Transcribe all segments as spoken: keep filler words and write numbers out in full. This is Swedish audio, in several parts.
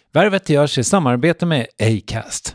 Värvet görs i samarbete med Acast.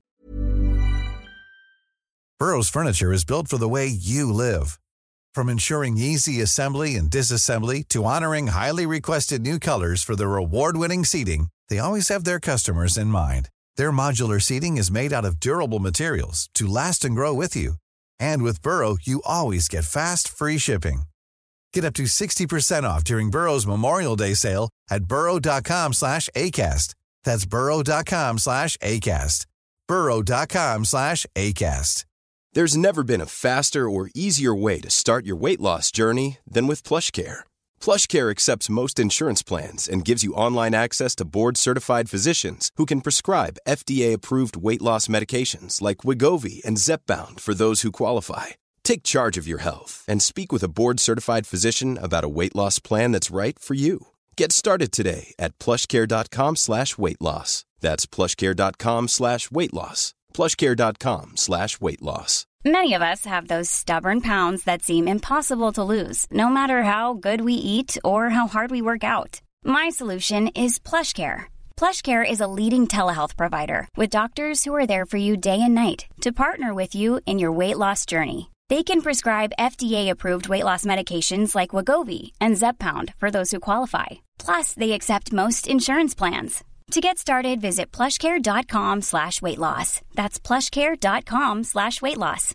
Burrow's furniture is built for the way you live. From ensuring easy assembly and disassembly to honoring highly requested new colors for their award-winning seating, they always have their customers in mind. Their modular seating is made out of durable materials to last and grow with you. And with Burrow, you always get fast, free shipping. Get up to sixty percent off during Burrow's Memorial Day sale at burrow.com slash ACAST. That's burrow.com slash ACAST. burrow.com slash ACAST. There's never been a faster or easier way to start your weight loss journey than with PlushCare. PlushCare accepts most insurance plans and gives you online access to board-certified physicians who can prescribe F D A-approved weight loss medications like Wegovy and Zepbound for those who qualify. Take charge of your health and speak with a board-certified physician about a weight loss plan that's right for you. Get started today at plushcare.com slash weight loss. That's plushcare.com slash weight loss. plushcare.com slash weight loss. Many of us have those stubborn pounds that seem impossible to lose, no matter how good we eat or how hard we work out. My solution is PlushCare. PlushCare is a leading telehealth provider with doctors who are there for you day and night to partner with you in your weight loss journey. They can prescribe F D A-approved weight loss medications like Wegovy and Zepbound for those who qualify. Plus, they accept most insurance plans. To get started, visit plushcare.com slash weight loss. That's plushcare.com slash weight loss.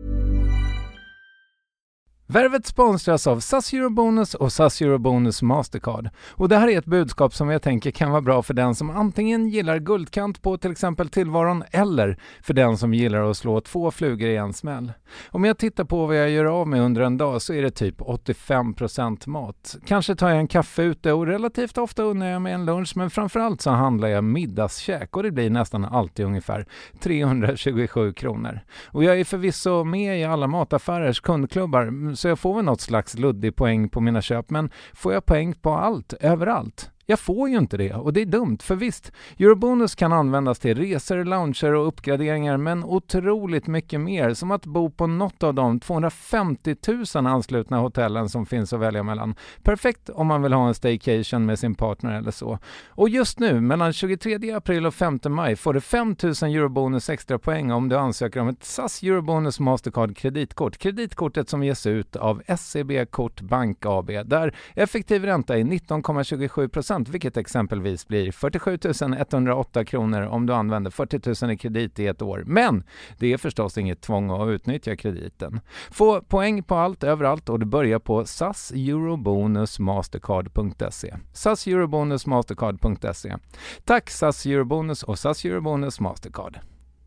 Värvet sponsras av S A S Eurobonus och S A S Eurobonus Mastercard. Och det här är ett budskap som jag tänker kan vara bra för den som antingen gillar guldkant på till exempel tillvaron eller för den som gillar att slå två flugor i en smäll. Om jag tittar på vad jag gör av med under en dag så är det typ åttiofem procent mat. Kanske tar jag en kaffe ute och relativt ofta unnar jag mig en lunch, men framförallt så handlar jag middagskäk och det blir nästan alltid ungefär trehundratjugosju kronor. Och jag är förvisso med i alla mataffärers kundklubbar, så jag får väl något slags luddig poäng på mina köp, men får jag poäng på allt, överallt? Jag får ju inte det och det är dumt, för visst, Eurobonus kan användas till resor, lounger och uppgraderingar, men otroligt mycket mer, som att bo på något av de tvåhundrafemtio tusen anslutna hotellen som finns att välja mellan. Perfekt om man vill ha en staycation med sin partner eller så. Och just nu, mellan tjugotredje april och femte maj, får du fem tusen Eurobonus extra poäng om du ansöker om ett S A S Eurobonus Mastercard kreditkort. Kreditkortet som ges ut av S C B Kort Bank A B, där effektiv ränta är nitton komma tjugosju procent, vilket exempelvis blir fyrtiosju tusen etthundraåtta kronor om du använder fyrtio tusen i kredit i ett år. Men det är förstås inget tvång att utnyttja krediten. Få poäng på allt, överallt, och du börjar på S A S Eurobonus Mastercard punkt se. S A S Eurobonus Mastercard punkt se. Tack S A S Eurobonus och S A S Eurobonus Mastercard.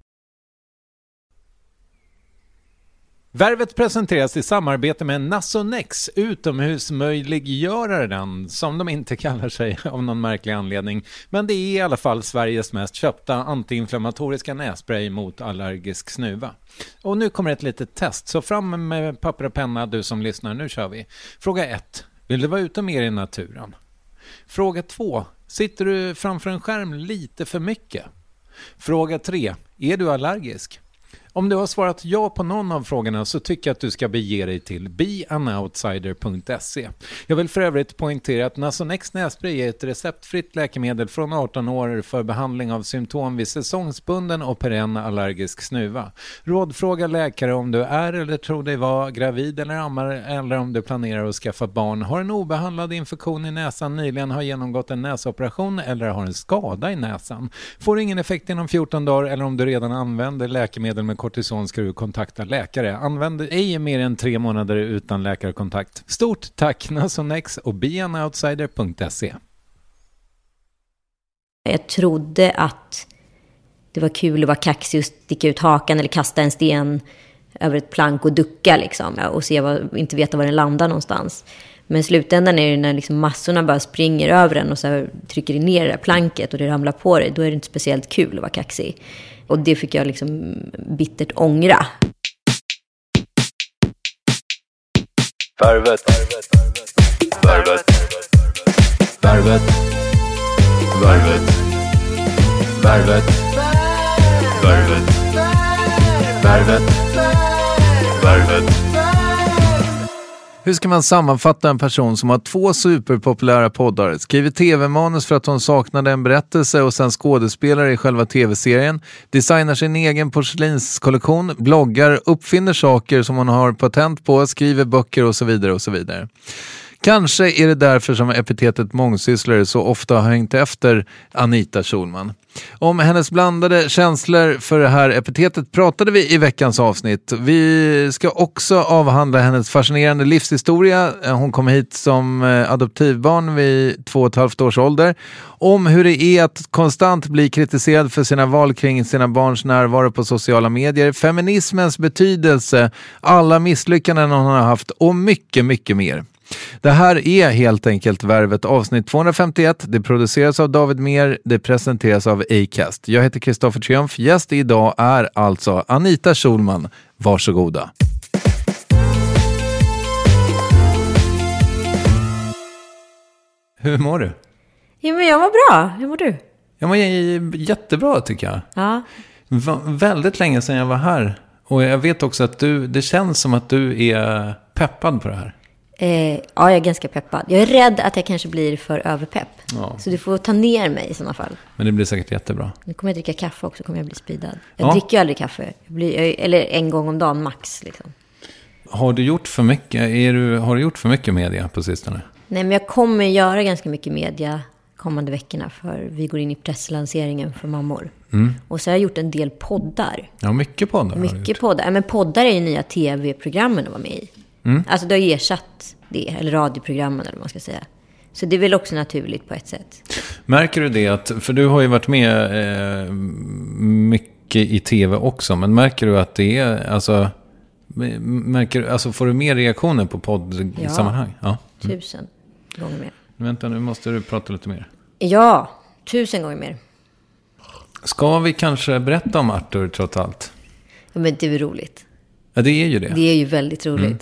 Värvet presenteras i samarbete med Nasonex, utomhusmöjliggöraren, som de inte kallar sig av någon märklig anledning. Men det är i alla fall Sveriges mest köpta antiinflammatoriska nässpray mot allergisk snuva. Och nu kommer ett litet test, så fram med papper och penna du som lyssnar, nu kör vi. Fråga ett. Vill du vara ute mer i naturen? Fråga två. Sitter du framför en skärm lite för mycket? Fråga tre. Är du allergisk? Om du har svarat ja på någon av frågorna så tycker jag att du ska bege dig till be an outsider punkt se. Jag vill för övrigt poängtera att Nasonex nässpray är ett receptfritt läkemedel från arton år för behandling av symptom vid säsongsbunden och perenn allergisk snuva. Rådfråga läkare om du är eller tror dig vara gravid eller ammar, eller om du planerar att skaffa barn, har en obehandlad infektion i näsan, nyligen har genomgått en näsoperation eller har en skada i näsan. Får ingen effekt inom fjorton dagar, eller om du redan använder läkemedel med kortison ska du kontakta läkare. Använd ej mer än tre månader utan läkarkontakt. Stort tack Nasonex och be an outsider punkt se. Jag trodde att det var kul att vara kaxig och sticka ut hakan eller kasta en sten över ett plank och ducka liksom, och se vad, inte veta var den landar någonstans. Men i slutändan är det när liksom massorna bara springer över den och så här trycker ner det där planket och det ramlar på dig, då är det inte speciellt kul att vara kaxig. Och det fick jag liksom bittert ångra. Värvet. Värvet. Värvet. Värvet. Värvet. Värvet. Värvet. Värvet. Hur ska man sammanfatta en person som har två superpopulära poddar, skriver tv-manus för att hon saknade en berättelse och sen skådespelare i själva tv-serien, designar sin egen porslinskollektion, bloggar, uppfinner saker som hon har patent på, skriver böcker och så vidare och så vidare. Kanske är det därför som epitetet mångsysslare så ofta har hängt efter Anita Schulman. Om hennes blandade känslor för det här epitetet pratade vi i veckans avsnitt. Vi ska också avhandla hennes fascinerande livshistoria. Hon kom hit som adoptivbarn vid två och ett halvt års ålder. Om hur det är att konstant bli kritiserad för sina val kring sina barns närvaro på sociala medier. Feminismens betydelse, alla misslyckanden hon har haft och mycket, mycket mer. Det här är helt enkelt Värvet avsnitt tvåhundrafemtioett. Det produceras av David Mer. Det presenteras av Acast. Jag heter Kristoffer Triumf. Gäst idag är alltså Anita Schulman. Varsågoda. Hur mår du? Ja, men jag mår bra. Hur mår du? Jag mår jättebra tycker jag. Ja. Va- väldigt länge sedan jag var här. Och jag vet också att du, det känns som att du är peppad på det här. Eh, ja, jag är ganska peppad. Jag är rädd att jag kanske blir för överpepp. Ja. Så du får ta ner mig i sådana fall. Men det blir säkert jättebra. Nu kommer jag dricka kaffe också, kommer jag bli speedad. Jag Ja. dricker ju aldrig kaffe. Jag blir, jag, eller en gång om dagen max. Liksom. Har du gjort för mycket, är du, har du gjort för mycket media på sistone? Nej, men jag kommer göra ganska mycket media kommande veckorna. För vi går in i presslanseringen för mammor. Mm. Och så har jag gjort en del poddar. Ja, mycket poddar har du gjort. Mycket poddar. Ja, men poddar är ju nya tv-programmen att vara med i. Mm. Alltså det har ersatt det, eller radioprogrammen eller vad man ska säga. Så det är väl också naturligt på ett sätt. Märker du det att, för du har ju varit med eh, mycket i tv också, men märker du att det är, alltså, märker, alltså får du mer reaktioner på poddsammanhang? Ja, ja. Mm. Tusen gånger mer. Vänta, nu måste du prata lite mer. Ja, tusen gånger mer. Ska vi kanske berätta om Arthur trots allt? Ja, men det är väl roligt. Ja, det är ju det. Det är ju väldigt roligt. Mm.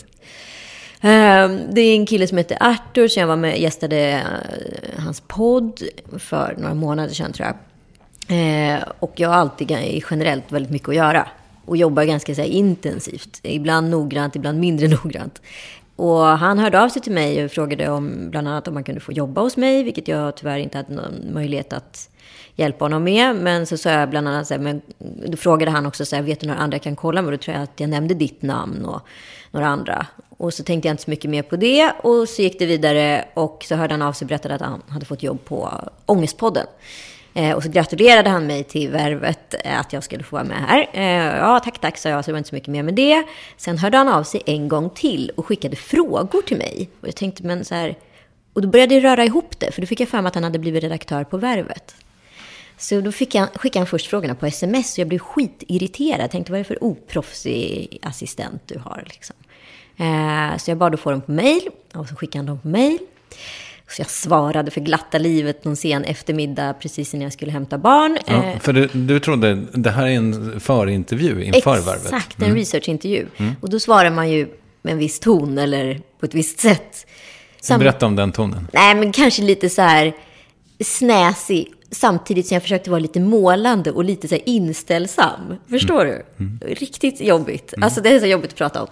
Det är en kille som heter Arthur, så jag var med gästade hans podd för några månader sedan tror jag. Och jag har alltid generellt väldigt mycket att göra. Och jobbar ganska så här intensivt. Ibland noggrant, ibland mindre noggrant. Och han hörde av sig till mig och frågade om bland annat om man kunde få jobba hos mig. Vilket jag tyvärr inte hade någon möjlighet att hjälpa honom med. Men så sa jag bland annat så här, men då frågade han också så här, vet du några andra jag kan kolla med? Och då tror jag att jag nämnde ditt namn och några andra. Och så tänkte jag inte så mycket mer på det. Och så gick det vidare och så hörde han av sig och berättade att han hade fått jobb på Ångestpodden. Eh, och så gratulerade han mig till värvet eh, att jag skulle få vara med här. Eh, ja, tack, tack, sa jag. Så det var inte så mycket mer med det. Sen hörde han av sig en gång till och skickade frågor till mig. Och jag tänkte, men så här... Och då började jag röra ihop det. För då fick jag för mig att han hade blivit redaktör på Värvet. Så då fick jag, skickade han först frågorna på sms. Och jag blev skitirriterad. Jag tänkte, vad är det för oproffsig assistent du har liksom? Eh, så jag bad att få dem på mejl. Och så skickade han dem på mejl. Så jag svarade för glatta livet någon sen eftermiddag precis när jag skulle hämta barn. Ja, för du, du trodde, det här är en förintervju inför Värvet. Exakt, en mm. researchintervju. Mm. Och då svarar man ju med en viss ton eller på ett visst sätt. Sam- Berätta om den tonen. Nej, men kanske lite så här snäsig. Samtidigt som jag försökte vara lite målande och lite så här inställsam. Förstår mm. du? Mm. Riktigt jobbigt. Mm. Alltså det är så jobbigt att prata om.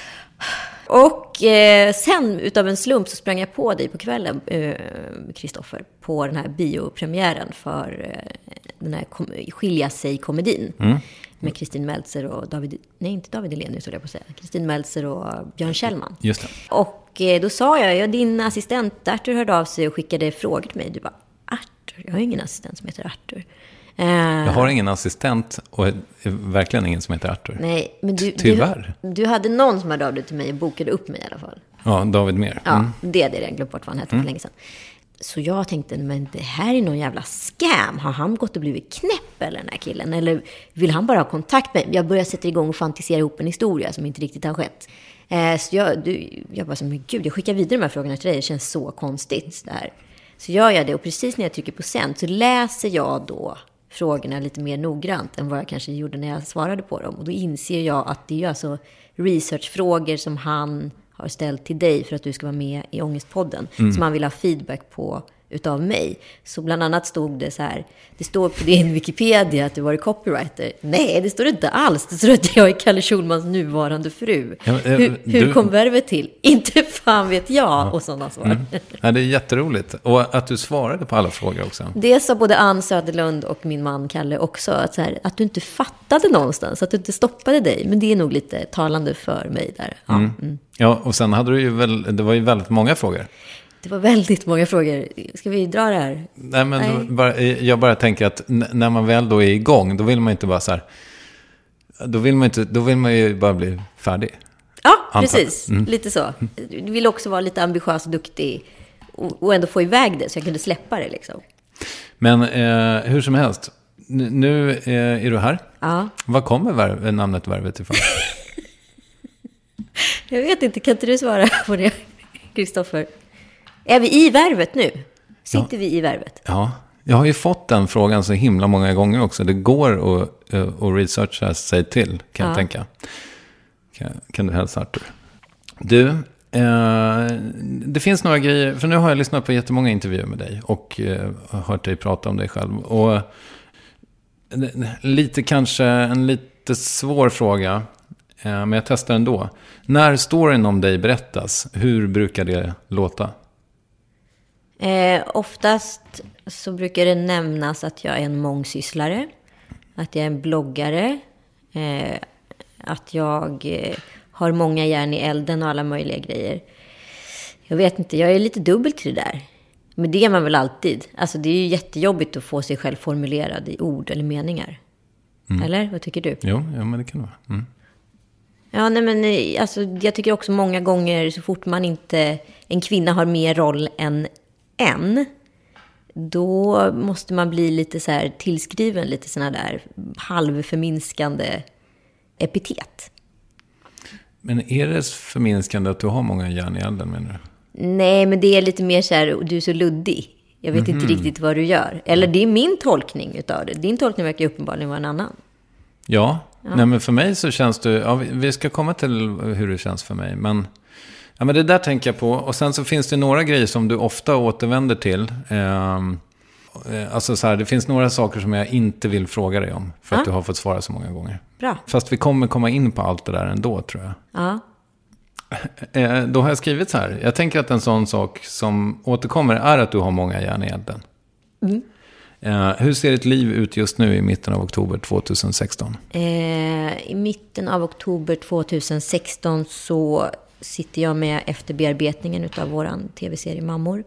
Och eh, sen utav en slump så sprang jag på dig på kvällen, Kristoffer, eh, på den här biopremiären för eh, den här kom- Skilja sig-komedin. Mm. Med Kristin Meltzer och David, nej inte David Elenius skulle jag på att säga. Kristin Meltzer och Björn Kjellman. Just det. Och eh, då sa jag, ja, din assistent Arthur hörde av sig och skickade frågor till mig. Du bara, Arthur? Jag har ingen assistent som heter Arthur. Jag har ingen assistent och verkligen ingen som heter Arthur. Nej, men du, Tyvärr. Du, du hade någon som hörde av dig till mig och bokade upp mig i alla fall. Ja, David Mer. Ja, mm. det är det jag glömt bort vad han hette mm. för länge sedan. Så jag tänkte, men det här är någon jävla scam. Har han gått och blivit knäpp eller den här killen? Eller vill han bara ha kontakt med mig? Jag börjar sätta igång och fantisera ihop en historia som inte riktigt har skett. Eh, så jag, du, jag bara, men gud, jag skickar vidare de här frågorna till dig. Det känns så konstigt det här. Så gör jag det och precis när jag trycker på sänd så läser jag då frågorna lite mer noggrant än vad jag kanske gjorde när jag svarade på dem. Och då inser jag att det är alltså researchfrågor som han har ställt till dig för att du ska vara med i Ångestpodden. Mm. Som han vill ha feedback på utav mig. Så bland annat stod det så här, det står på din Wikipedia att du var copywriter. Nej, det står inte alls. Det står att jag är Kalle Schulmans nuvarande fru. Ja, men, hur hur du... kom värvet till? Inte fan vet jag, ja. Och sådana svar. Mm. Ja, det är jätteroligt. Och att du svarade på alla frågor också. Det sa både Ann Söderlund och min man Kalle också. Att, så här, att du inte fattade någonstans, att du inte stoppade dig. Men det är nog lite talande för mig där. Ja, mm. Mm. Ja, och sen hade du ju väl, det var ju väldigt många frågor. Det var väldigt många frågor. Ska vi dra det här? Nej, men Nej. Då, bara, jag bara tänker att n- när man väl då är igång, då vill man inte bara så här, då vill man inte, då vill man ju bara bli färdig. Ja, antar. Precis. Mm. Lite så. Du vill också vara lite ambitiös och duktig och, och ändå få iväg det så jag kunde släppa det liksom. Men eh, hur som helst, N- nu eh, är du här. Ja. Vad kommer värv- namnet Värvet ifrån? Jag vet inte, kan inte du svara på det, Kristoffer? Är vi i värvet nu? Sitter ja. vi i värvet? Ja, jag har ju fått den frågan så himla många gånger också. Det går att, att researcha sig till, kan ja. jag tänka. Kan, kan du hälsa, Arthur? Du, eh, det finns några grejer. För nu har jag lyssnat på jättemånga intervjuer med dig. Och eh, hört dig prata om dig själv. Och lite kanske en lite svår fråga. Eh, men jag testar ändå. När storyn om dig berättas, hur brukar det låta? Eh, oftast så brukar det nämnas att jag är en mångsysslare, att jag är en bloggare, eh, att jag eh, har många järn i elden och alla möjliga grejer. Jag vet inte, jag är lite dubbel till det där. Men det är man väl alltid. Alltså det är ju jättejobbigt att få sig själv formulerad i ord eller meningar. Mm. Eller? Vad tycker du? Jo, ja, men det kan det vara. Mm. Ja, nej men alltså, jag tycker också många gånger så fort man inte, en kvinna har mer roll än en, då måste man bli lite så här tillskriven lite såna där halvförminskande epitet. Men är det förminskande att du har många järn i elden, menar du? Nej, men det är lite mer så här, du är så luddig. Jag vet mm-hmm. inte riktigt vad du gör. Eller det är min tolkning utav det. Din tolkning verkar uppenbarligen vara en annan. Ja, ja. Nej, men för mig så känns det, ja, vi ska komma till hur det känns för mig, men ja, men det där tänker jag på. Och sen så finns det några grejer som du ofta återvänder till. Eh, alltså så här, det finns några saker som jag inte vill fråga dig om. För ja. att du har fått svara så många gånger. Bra. Fast vi kommer komma in på allt det där ändå, tror jag. Ja. Eh, då har jag skrivit så här. Jag tänker att en sån sak som återkommer är att du har många järn i elden. Mm. Eh, hur ser ditt liv ut just nu i mitten av oktober tjugohundrasexton? Eh, I mitten av oktober tjugohundrasexton så sitter jag med efter bearbetningen av våran tv-serie Mammor.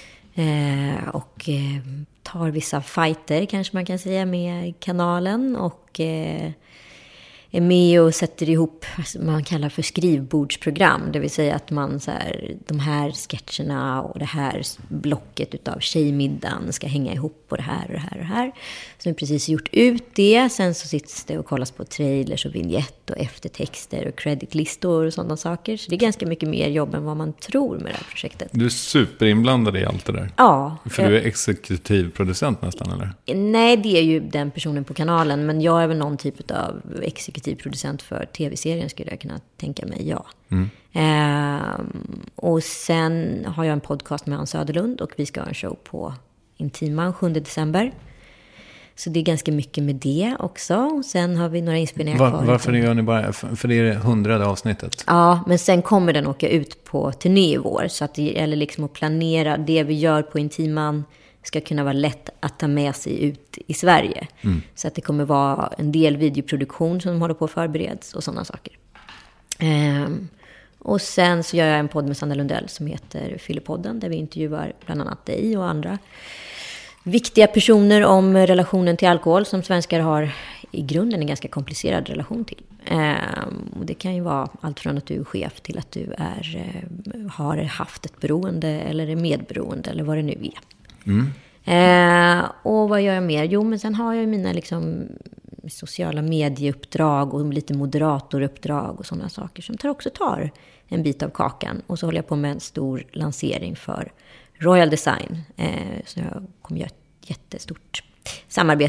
Eh, och eh, tar vissa fighter kanske man kan säga med kanalen. Och eh, är med och sätter ihop vad man kallar för skrivbordsprogram. Det vill säga att man så här, de här sketcherna och det här blocket utav tjejmiddagen ska hänga ihop på det här och det här och det här. Så vi precis gjort ut det. Sen så sitts det och kollas på trailers och vignett och eftertexter och creditlistor och sådana saker. Så det är ganska mycket mer jobb än vad man tror med det här projektet. Du är superinblandad i allt det där. Ja. För jag... du är exekutiv producent nästan, eller? Nej, det är ju den personen på kanalen. Men jag är väl någon typ av exekutiv producent för tv-serien skulle jag kunna tänka mig, ja. Mm. Eh, och sen har jag en podcast med Ann Söderlund och vi ska ha en show på Intiman sjunde december. Så det är ganska mycket med det också. Och sen har vi några inspelningar Var, kvar. Varför gör ni bara, för det är det hundrade avsnittet? Ja, men sen kommer den åka ut på turné i vår. Så att det gäller liksom att planera det vi gör på Intiman ska kunna vara lätt att ta med sig ut i Sverige. Mm. Så att det kommer vara en del videoproduktion som håller på att förbereds och sådana saker. Ehm, och sen så gör jag en podd med Sanna Lundell som heter Fyllepodden, där vi intervjuar bland annat dig och andra viktiga personer om relationen till alkohol som svenskar har i grunden en ganska komplicerad relation till. Ehm, och det kan ju vara allt från att du är chef till att du är, har haft ett beroende eller är medberoende eller vad det nu är. Mm. Eh, och vad gör jag mer? Jo, men sen har jag mina liksom sociala medieuppdrag och lite moderatoruppdrag och sådana saker som tar också tar en bit av kakan. Och så håller jag på med en stor lansering för Royal Design eh, som jag kommer göra ett jättestort samarbete med.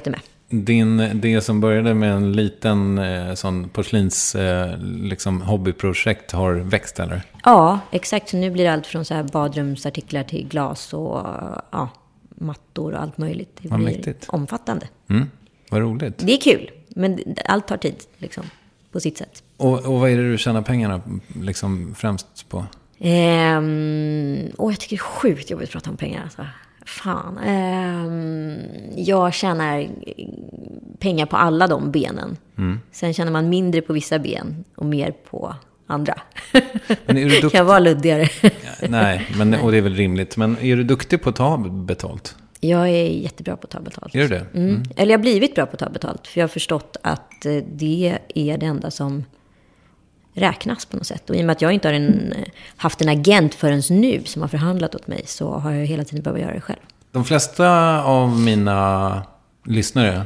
Din, det som började med en liten eh, sån porslins eh, liksom hobbyprojekt har växt, eller? Ja, exakt. Så nu blir det allt från så här badrumsartiklar till glas och ja, mattor och allt möjligt. Det Vad blir mäktigt. omfattande. Mm, vad roligt. Det är kul, men allt tar tid liksom, på sitt sätt. Och, och vad är det du tjänar pengarna liksom främst på? Ehm, och jag tycker det är sjukt jobbigt att prata om pengar. Alltså. Fan. Ehm, jag tjänar pengar på alla de benen. Mm. Sen tjänar man mindre på vissa ben och mer på andra. Men är du duktig? Jag var luddigare. Ja, nej, men, och det är väl rimligt. Men är du duktig på att ta betalt? Jag är jättebra på att ta betalt. Är du det? Mm. Mm. Eller jag har blivit bra på att ta betalt. För jag har förstått att det är det enda som räknas på något sätt. Och i och med att jag inte har en, haft en agent förrän nu som har förhandlat åt mig, så har jag hela tiden behövt göra det själv. De flesta av mina lyssnare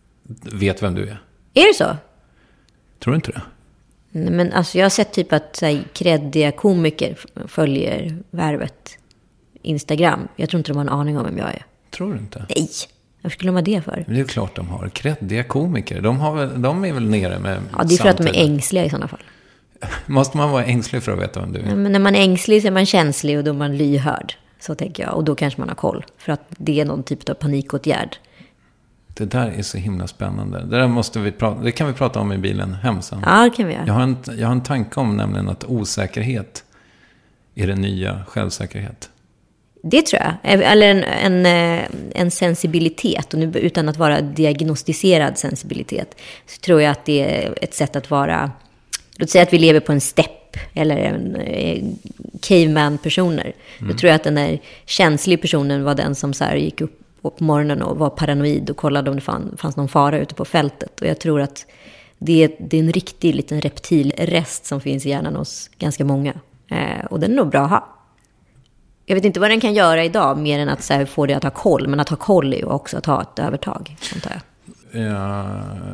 vet vem du är. Är det så? Tror du inte det? Nej, men alltså jag har sett typ att så här, kreddiga komiker följer Värvet Instagram. Jag tror inte de har en aning om vem jag är. Tror du inte? Nej. Vad skulle de ha det för? Det är ju klart de har. Kreddiga komiker. De, har väl, de är väl nere med... Ja, det är för att de är ängsliga i sådana fall. Måste man vara ängslig för att veta vem du är? Ja, men när man är ängslig så är man känslig och då är man lyhörd. Så tänker jag. Och då kanske man har koll. För att det är någon typ av panikåtgärd. Det där är så himla spännande. Det där måste vi prata, det kan vi prata om i bilen hem sen. Ja, det kan vi göra. Jag har en, jag har en tanke om nämligen att osäkerhet är den nya självsäkerhet. Det tror jag. Eller en, en, en sensibilitet. Och nu, utan att vara diagnostiserad sensibilitet, så tror jag att det är ett sätt att vara... Låt säga att vi lever på en stepp eller en eh, caveman-personer. Mm. Då tror jag att den där känsliga personen var den som så här gick upp på morgonen och var paranoid och kollade om det fann, fanns någon fara ute på fältet. Och jag tror att det är, det är en riktig liten reptilrest som finns i hjärnan hos ganska många. Eh, och den är nog bra att ha. Jag vet inte vad den kan göra idag mer än att så här, få det att ha koll. Men att ha koll är ju också att ha ett övertag, antar jag. Ja,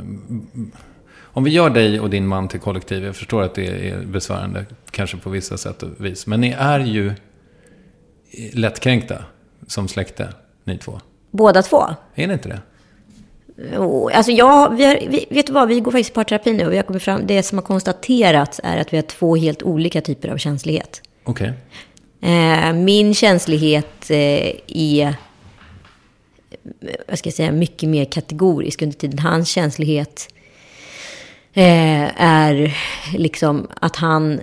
om vi gör dig och din man till kollektiv, jag förstår att det är besvärande kanske på vissa sätt och vis. Men ni är ju lättkränkta som släkte, ni två. Båda två? Är ni inte det? Alltså ja, vi har, vi, vet du vad, vi går faktiskt i parterapi nu och vi har kommit fram, det som har konstaterats är att vi har två helt olika typer av känslighet. Okej. Okay. Eh, min känslighet eh, är, vad ska jag säga, mycket mer kategorisk under tiden. Hans känslighet eh, är liksom att han,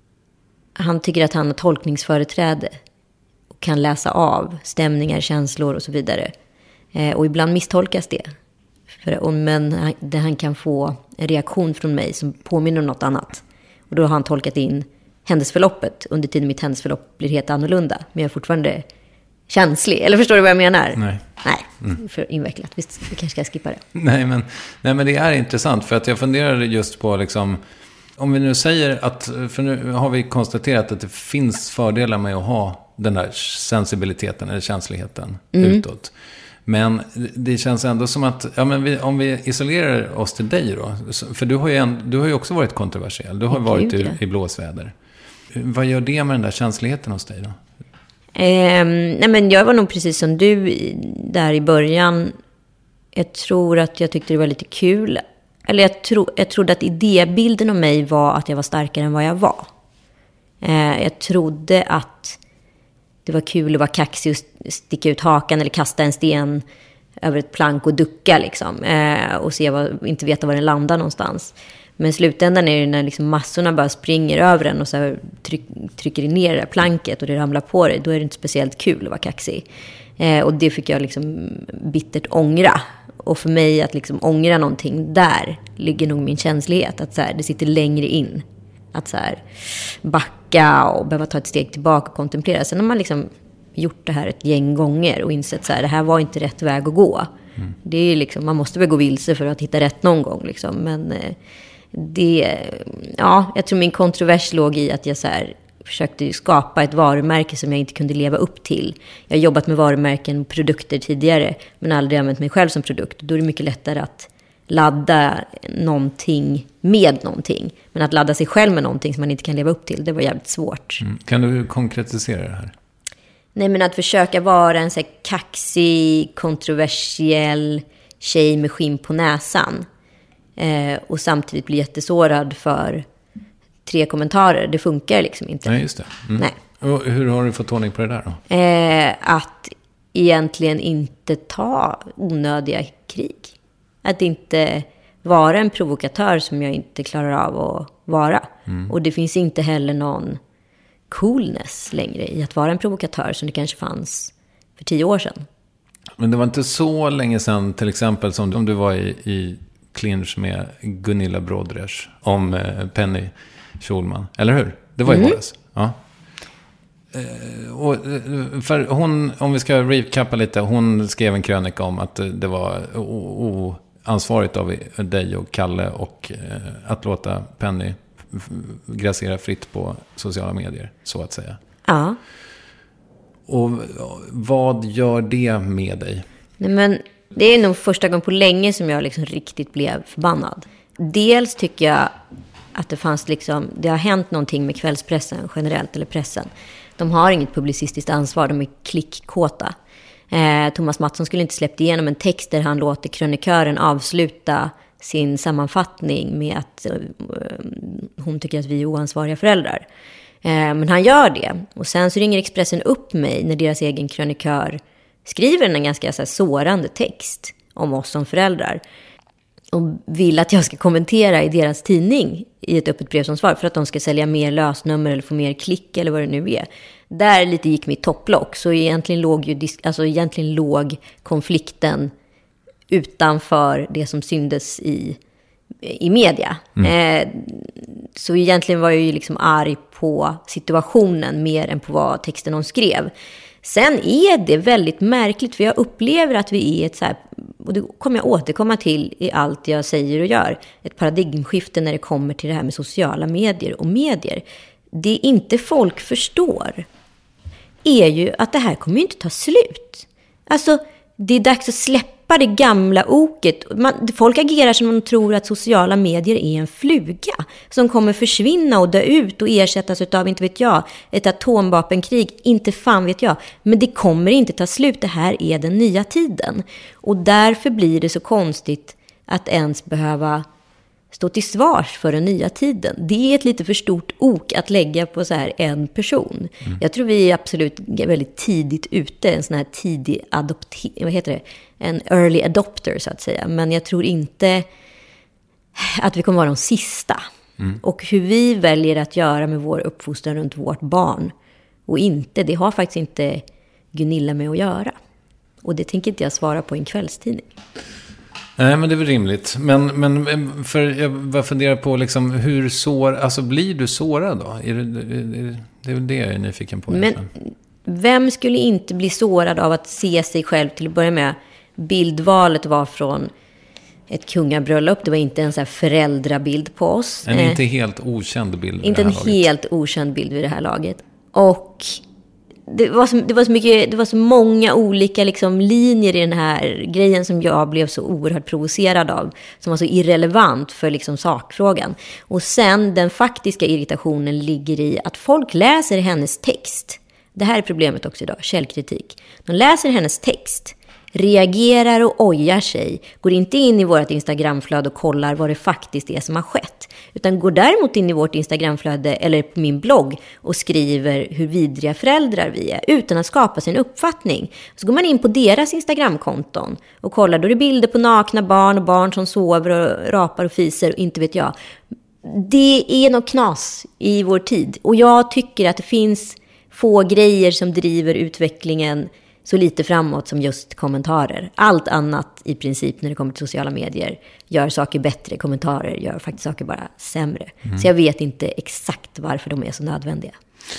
han tycker att han har tolkningsföreträde och kan läsa av stämningar, känslor och så vidare. Eh, och ibland misstolkas det. För, men han, det, han kan få en reaktion från mig som påminner om något annat. Och då har han tolkat in händelseförloppet. Under tiden mitt händelseförlopp blir helt annorlunda. Men jag är fortfarande känslig. Eller förstår du vad jag menar? Nej. Nej, mm. För invecklat. Visst, vi kanske ska skippa det. Nej men, nej, men det är intressant. För att jag funderar just på liksom... Om vi nu säger att... För nu har vi konstaterat att det finns fördelar med att ha den där sensibiliteten eller känsligheten mm. utåt. Men det känns ändå som att, ja, men vi, om vi isolerar oss till dig då, för du har ju, en, du har ju också varit kontroversiell, du har varit i, i blåsväder. Vad gör det med den där känsligheten hos dig då? Eh, nej men jag var nog precis som du där i början. Jag tror att jag tyckte det var lite kul. Eller jag, tro, jag trodde att idébilden om mig var att jag var starkare än vad jag var. Eh, jag trodde att det var kul att vara kaxig och sticka ut hakan eller kasta en sten över ett plank och ducka liksom. Eh, och se vad, inte veta var den landar någonstans. Men i slutändan är det när liksom massorna bara springer över den och så här tryck, trycker ner det planket och det ramlar på dig. Då är det inte speciellt kul att vara kaxig. Eh, och det fick jag liksom bittert ångra. Och för mig att liksom ångra någonting, där ligger nog min känslighet. Att så här, det sitter längre in. Att så här, backa och behöva ta ett steg tillbaka och kontemplera. Sen har man liksom gjort det här ett gäng gånger och insett så här, det här var inte rätt väg att gå. Mm. Det är liksom, man måste väl gå vilse för att hitta rätt någon gång. Liksom. Men det, ja, jag tror min kontrovers låg i att jag så här, försökte skapa ett varumärke som jag inte kunde leva upp till. Jag har jobbat med varumärken och produkter tidigare, men aldrig använt mig själv som produkt. Då är det mycket lättare att ladda någonting med någonting. Men att ladda sig själv med någonting som man inte kan leva upp till, det var jävligt svårt. Mm. Kan du konkretisera det här? Nej, men att försöka vara en så här kaxig, kontroversiell, tjej med skinn på näsan. Eh, och samtidigt bli jättesårad för tre kommentarer. Det funkar liksom inte. Nej, just det. Mm. Nej. Och hur har du fått ordning på det där då? Eh, att egentligen inte ta onödiga krig. Att inte vara en provokatör som jag inte klarar av att vara. Mm. Och det finns inte heller någon coolness längre i att vara en provokatör som det kanske fanns för tio år sedan. Men det var inte så länge sedan, till exempel, som om du var i, i clinch med Gunilla Brodres om eh, Penny Schulman. Eller hur? Det var i mm. våras. Ja. Eh, och, för hon, om vi ska recappa lite, hon skrev en krönika om att det var oansvarigt av dig och Kalle och eh, att låta Penny grassera fritt på sociala medier, så att säga. Ja. Och vad gör det med dig? Nej, men det är nog första gången på länge som jag liksom riktigt blev förbannad. Dels tycker jag att det fanns liksom, det har hänt någonting med kvällspressen generellt, eller pressen. De har inget publicistiskt ansvar, de är klickkåta. Eh, Thomas Mattsson skulle inte släppt igenom en text där han låter krönikören avsluta sin sammanfattning med att eh, hon tycker att vi är oansvariga föräldrar. Eh, men han gör det. Och sen så ringer Expressen upp mig när deras egen krönikör skriver en ganska så här, sårande text om oss som föräldrar. Och vill att jag ska kommentera i deras tidning i ett öppet brevsomsvar för att de ska sälja mer lösnummer eller få mer klick eller vad det nu är. Där lite gick mitt topplock. Så egentligen låg, ju, alltså egentligen låg konflikten utanför det som syndes i, i media. Mm. Eh, så egentligen var jag ju liksom arg på situationen mer än på vad texten hon skrev. Sen är det väldigt märkligt, för jag upplever att vi är ett så här, och det kommer jag återkomma till i allt jag säger och gör, ett paradigmskifte när det kommer till det här med sociala medier och medier. Det inte folk förstår är ju att det här kommer ju inte ta slut. Alltså, det är dags att släppa det gamla oket. Man, folk agerar som de tror att sociala medier är en fluga som kommer försvinna och dö ut och ersättas av, inte vet jag, ett atomvapenkrig. Inte fan vet jag. Men det kommer inte ta slut. Det här är den nya tiden. Och därför blir det så konstigt att ens behöva stå till svars för den nya tiden. Det är ett lite för stort ok att lägga på så här en person. Mm. Jag tror vi är absolut väldigt tidigt ute, en sån här tidig adopter, vad heter det? En early adopter så att säga. Men jag tror inte att vi kommer vara de sista. Mm. Och hur vi väljer att göra med vår uppfostran runt vårt barn och inte, det har faktiskt inte Gunilla med att göra. Och det tänker inte jag svara på i en kvällstidning. Nej, men det är väl rimligt. Men, men för jag bara funderar på liksom, hur sår, alltså blir du sårad då? Är det, är det, det är väl det jag är nyfiken på. Men vem skulle inte bli sårad av att se sig själv, till att börja med? Bildvalet var från ett kungabröllop. Det var inte en så här föräldrabild på oss. En eh, inte helt okänd bild. Inte en laget. helt okänd bild vid det här laget. Och det var så, det var så mycket, det var så många olika liksom linjer i den här grejen som jag blev så oerhört provocerad av, som var så irrelevant för liksom sakfrågan. Och sen den faktiska irritationen ligger i att folk läser hennes text. Det här är problemet också idag, källkritik. De läser hennes text, reagerar och ojar sig, går inte in i vårt Instagramflöde och kollar vad det faktiskt är som har skett, utan går däremot in i vårt Instagramflöde eller på min blogg och skriver hur vidriga föräldrar vi är utan att skapa sin uppfattning. Så går man in på deras Instagramkonton och kollar, då är det bilder på nakna barn och barn som sover och rapar och fiser och inte vet jag. Det är något knas i vår tid, och jag tycker att det finns få grejer som driver utvecklingen så lite framåt som just kommentarer. Allt annat i princip när det kommer till sociala medier gör saker bättre. Kommentarer gör faktiskt saker bara sämre. Mm. Så jag vet inte exakt varför de är så nödvändiga.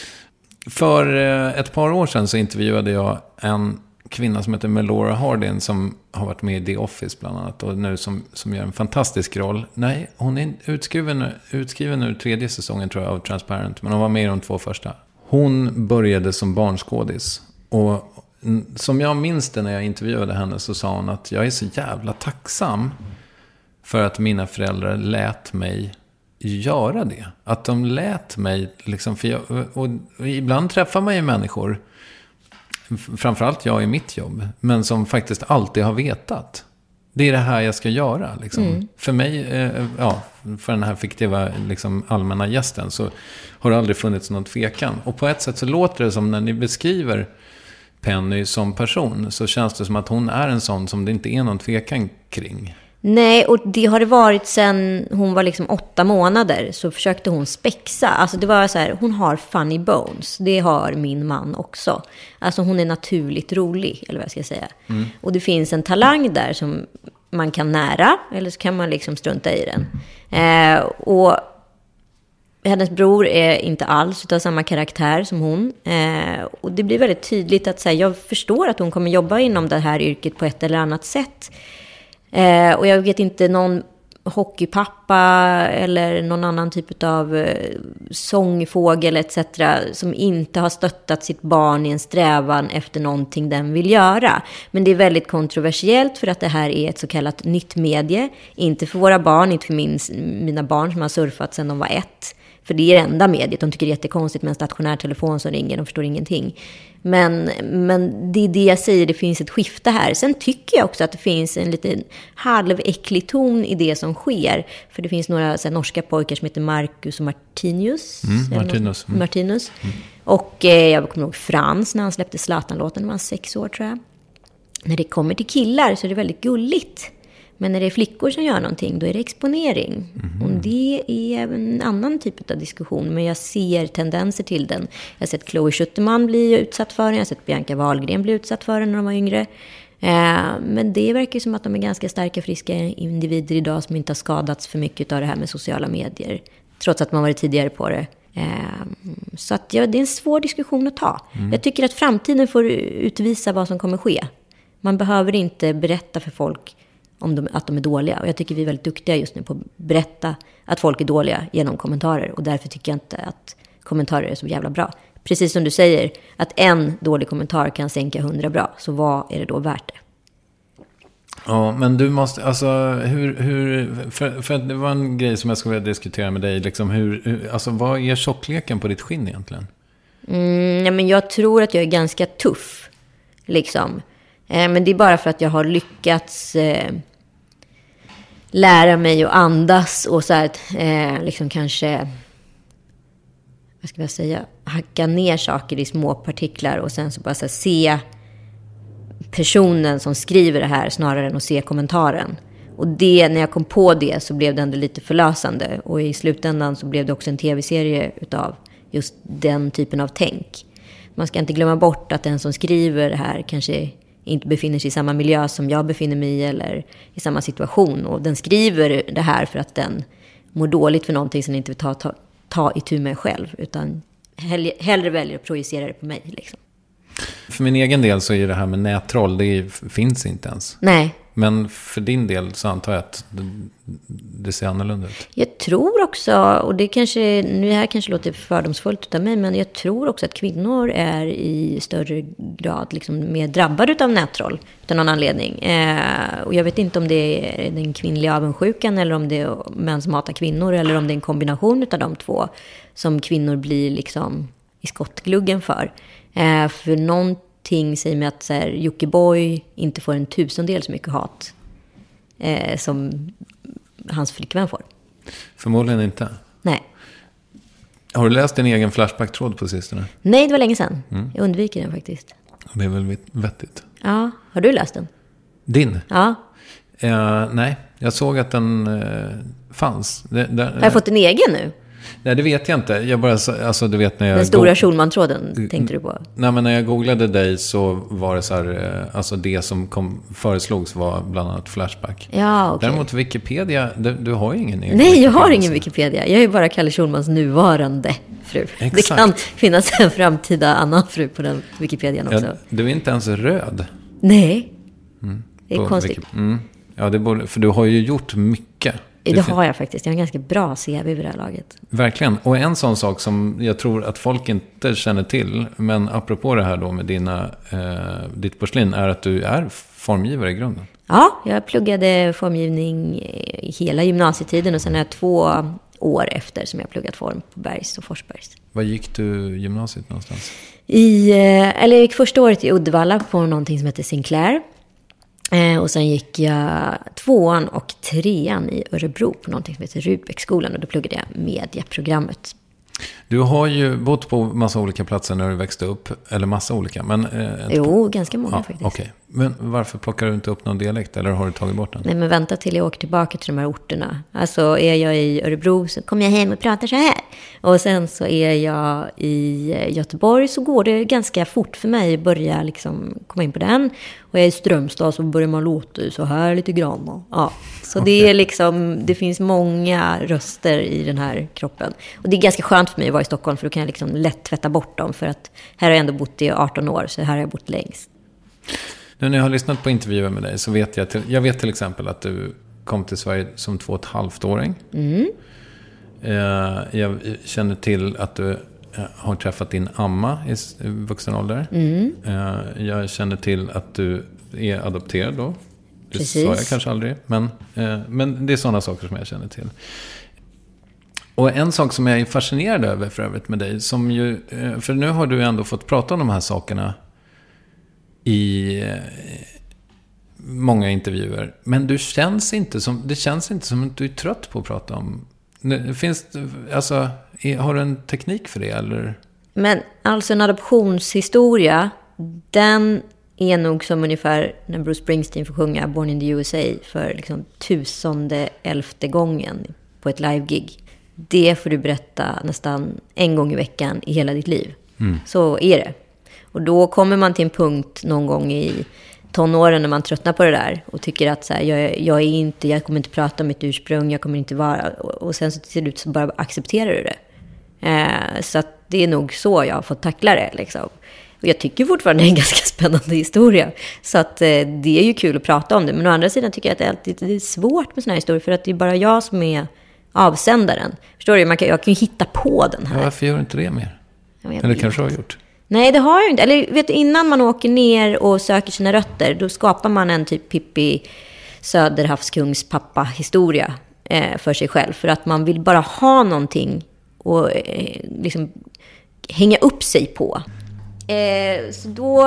För ett par år sedan så intervjuade jag en kvinna som heter Melora Hardin, som har varit med i The Office bland annat och nu som, som gör en fantastisk roll. Nej, hon är utskriven, utskriven ur tredje säsongen tror jag av Transparent, men hon var med i de två första. Hon började som barnskådis, och som jag minns det när jag intervjuade henne så sa hon att jag är så jävla tacksam för att mina föräldrar lät mig göra det. Att de lät mig liksom, för jag, och, och ibland träffar man ju människor, framförallt jag i mitt jobb, men som faktiskt alltid har vetat det är det här jag ska göra. Liksom. Mm. För mig, eh, ja, för den här fiktiva liksom, allmänna gästen så har det aldrig funnits någon tvekan. Och på ett sätt så låter det som när ni beskriver Penny som person så känns det som att hon är en sån som det inte är någon tvekan kring. Nej, och det har det varit sen hon var liksom åtta månader så försökte hon spexa. Alltså det var så här, hon har funny bones. Det har min man också. Alltså hon är naturligt rolig, eller vad jag ska säga. Mm. Och det finns en talang där som man kan nära, eller så kan man liksom strunta i den. Eh, och hennes bror är inte alls utav samma karaktär som hon. Eh, och det blir väldigt tydligt att så här, jag förstår att hon kommer jobba inom det här yrket på ett eller annat sätt. Eh, och jag vet inte någon hockeypappa eller någon annan typ av eh, sångfågel et cetera som inte har stöttat sitt barn i en strävan efter någonting den vill göra. Men det är väldigt kontroversiellt för att det här är ett så kallat nytt medie. Inte för våra barn, inte för min, mina barn som har surfat sedan de var ett. För det är det enda mediet. De tycker det är jättekonstigt med en stationär telefon som ringer. De förstår ingenting. Men, men det är det jag säger. Det finns ett skifte här. Sen tycker jag också att det finns en liten halväcklig ton i det som sker. För det finns några så här, norska pojkar som heter Marcus och Martinus. Mm, Martinus. Mm. Martinus. Mm. Och eh, jag kommer ihåg Frans när han släppte Zlatan-låten. Han var sex år tror jag. När det kommer till killar så är det väldigt gulligt. Men när det är flickor som gör någonting, då är det exponering. Mm. Och det är en annan typ av diskussion. Men jag ser tendenser till den. Jag har sett Chloe Schutterman bli utsatt för den. Jag har sett Bianca Wahlgren bli utsatt för den när de var yngre. Eh, men det verkar som att de är ganska starka, friska individer idag som inte har skadats för mycket av det här med sociala medier. Trots att man varit tidigare på det. Eh, så att, ja, det är en svår diskussion att ta. Mm. Jag tycker att framtiden får utvisa vad som kommer ske. Man behöver inte berätta för folk om de, att de är dåliga. Och jag tycker vi är väldigt duktiga just nu på att berätta att folk är dåliga genom kommentarer. Och därför tycker jag inte att kommentarer är så jävla bra. Precis som du säger, att en dålig kommentar kan sänka hundra bra. Så vad är det då värt det? Ja, men du måste, alltså, hur, hur för, för det var en grej som jag skulle vilja diskutera med dig. Liksom, hur, hur, alltså, vad är tjockleken på ditt skinn egentligen? Mm, ja, men jag tror att jag är ganska tuff, liksom. Eh, men det är bara för att jag har lyckats... Eh, lära mig att andas och så här, eh, liksom kanske, vad ska jag säga, hacka ner saker i små partiklar och sen så bara så här, se personen som skriver det här snarare än att se kommentaren. Och det, när jag kom på det så blev det ändå lite förlösande. Och i slutändan så blev det också en tv-serie utav just den typen av tänk. Man ska inte glömma bort att den som skriver det här kanske inte befinner sig i samma miljö som jag befinner mig i eller i samma situation. Och den skriver det här för att den mår dåligt för någonting som den inte vill ta, ta, ta itu med själv. Utan hellre, hellre väljer att projicera det på mig. Liksom. För min egen del så är det här med nättroll, det finns inte ens. Nej. Men för din del så antar jag att det, det ser annorlunda ut. Jag tror också, och det kanske, nu här kanske låter fördomsfullt av mig, men jag tror också att kvinnor är i större grad liksom mer drabbade av nättroll utan någon anledning. Eh, och jag vet inte om det är den kvinnliga avundsjukan eller om det är män som hatar kvinnor eller om det är en kombination av de två som kvinnor blir liksom i skottgluggen för. Eh, för någonting säger mig att så här, Jockiboi inte får en tusendel så mycket hat eh, som hans flickvän får. Förmodligen inte. Nej. Har du läst din egen Flashback-tråd på sistone? Nej, det var länge sedan. Mm. Jag undviker den faktiskt. Det är väl vettigt. Ja, har du läst den? Din? Ja. Eh, nej, jag såg att den eh, fanns. Det, där, har jag fått en egen nu? Nej, det vet jag inte. Jag bara, alltså, du vet när jag Den stora go- Schulman-tråden tänkte du på? Nej, men när jag googlade dig så var det så här, alltså det som kom, föreslogs var bland annat Flashback. Ja, okay. Däremot Wikipedia, du, du har ju ingen egen. Nej, jag har ingen Wikipedia. Jag är bara Kalle Schulmans nuvarande fru. Exakt. Det kan finnas en framtida annan fru på den Wikipedian också. Ja, du är inte ens röd. Nej, mm, det är konstigt. Wiki- mm. Ja, det borde, för du har ju gjort mycket. Det, det har jag faktiskt. Jag har en ganska bra C V vid det här laget. Verkligen. Och en sån sak som jag tror att folk inte känner till, men apropå det här då med dina, eh, ditt porslin, är att du är formgivare i grunden. Ja, jag pluggade formgivning i hela gymnasietiden och sen har jag två år efter som jag pluggat form på Bergs och Forsbergs. Var gick du gymnasiet någonstans? I, eller jag gick första året i Uddevalla på någonting som heter Sinclair. Eh, och sen gick jag tvåan och trean i Örebro på någonting som heter Rudbecksskolan. Och då pluggade jag medieprogrammet. Du har ju bott på massa olika platser när du växte upp. Eller massa olika. Men, eh, jo, på... ganska många ja, faktiskt. Okay. Men varför plockar du inte upp någon dialekt? Eller har du tagit bort den? Nej, men vänta till jag åker tillbaka till de här orterna. Alltså är jag i Örebro så kommer jag hem och pratar så här. Och sen så är jag i Göteborg så går det ganska fort för mig att börja liksom komma in på den. Och jag är i Strömstad så börjar man låta så här lite grann. Ja. Så okay. det är liksom, det finns många röster i den här kroppen. Och det är ganska skönt för mig att vara i Stockholm för då kan jag liksom lätt tvätta bort dem. För att här har jag ändå bott i arton år så här har jag bott längst. Nu när jag har lyssnat på intervjuer med dig så vet jag till, jag vet till exempel att du kom till Sverige som två och ett halvt åring. Mm. Jag känner till att du har träffat din amma i vuxen ålder. Mm. Jag känner till att du är adopterad då. Det Precis. sa jag kanske aldrig. Men, men det är sådana saker som jag känner till. Och en sak som jag är fascinerad över för övrigt med dig. Som ju, för nu har du ändå fått prata om de här sakerna i många intervjuer. Men du känns inte som, det känns inte som att du är trött på att prata om. Finns, alltså, har du en teknik för det? Eller? Men alltså en adoptionshistoria, den är nog som ungefär när Bruce Springsteen får sjunga Born in the U S A för liksom tusende elfte gången på ett live-gig. Det får du berätta nästan en gång i veckan i hela ditt liv. Mm. Så är det. Och då kommer man till en punkt någon gång i tonåren när man tröttnar på det där och tycker att så här, jag, jag är inte, jag kommer inte prata om mitt ursprung, jag kommer inte vara, och, och sen så till slut så bara accepterar du det. Eh, så att det är nog så jag har fått tackla det liksom. Och jag tycker fortfarande det är en ganska spännande historia. Så att eh, det är ju kul att prata om det. Men å andra sidan tycker jag att det är, alltid, det är svårt med såna här historier för att det är bara jag som är avsändaren. Förstår du? Man kan, jag kan ju hitta på den här. Ja, varför gör du inte det mer? Eller kanske har gjort? Nej, det har jag inte. Eller vet du, innan man åker ner och söker sina rötter, då skapar man en typ Pippi Söderhavskungs pappa-historia eh, för sig själv. För att man vill bara ha någonting och eh, liksom hänga upp sig på. Eh, så då,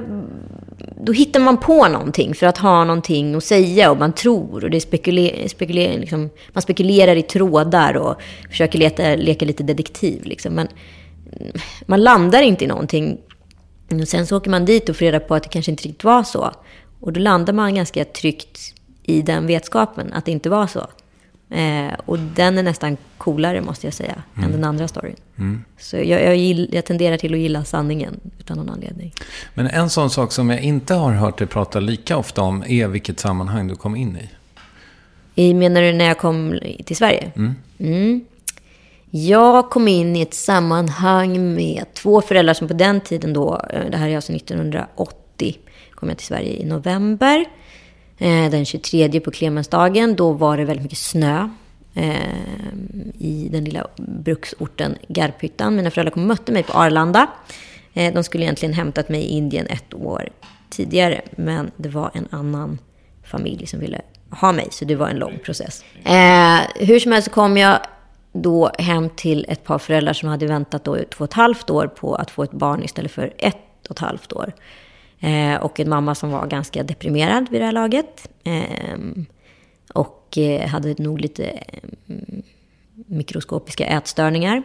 då hittar man på någonting för att ha någonting att säga och man tror. Och det spekuler, spekuler, liksom, man spekulerar i trådar och försöker leta, leka lite detektiv. Liksom. Men man landar inte i någonting. Och sen så åker man dit och får reda på att det kanske inte riktigt var så. Och då landar man ganska tryggt i den vetskapen att det inte var så. Eh, och den är nästan coolare måste jag säga mm. än den andra storyn. Mm. Så jag, jag, gill, jag tenderar till att gilla sanningen utan någon anledning. Men en sån sak som jag inte har hört dig prata lika ofta om är vilket sammanhang du kom in i. I menar du när jag kom till Sverige? Mm. Mm. Jag kom in i ett sammanhang med två föräldrar som på den tiden då, det här är alltså nittonhundraåttio, kom jag till Sverige i november. Den tjugotredje på Clemensdagen, då var det väldigt mycket snö eh, i den lilla bruksorten Garphyttan. Mina föräldrar kom och mötte mig på Arlanda. Eh, de skulle egentligen hämtat mig i Indien ett år tidigare, men det var en annan familj som ville ha mig, så det var en lång process. Eh, hur som helst så kom jag då hem till ett par föräldrar som hade väntat då två och ett halvt år på att få ett barn istället för ett och ett halvt år. Eh, och en mamma som var ganska deprimerad vid det här laget. Eh, och eh, hade nog lite eh, mikroskopiska ätstörningar.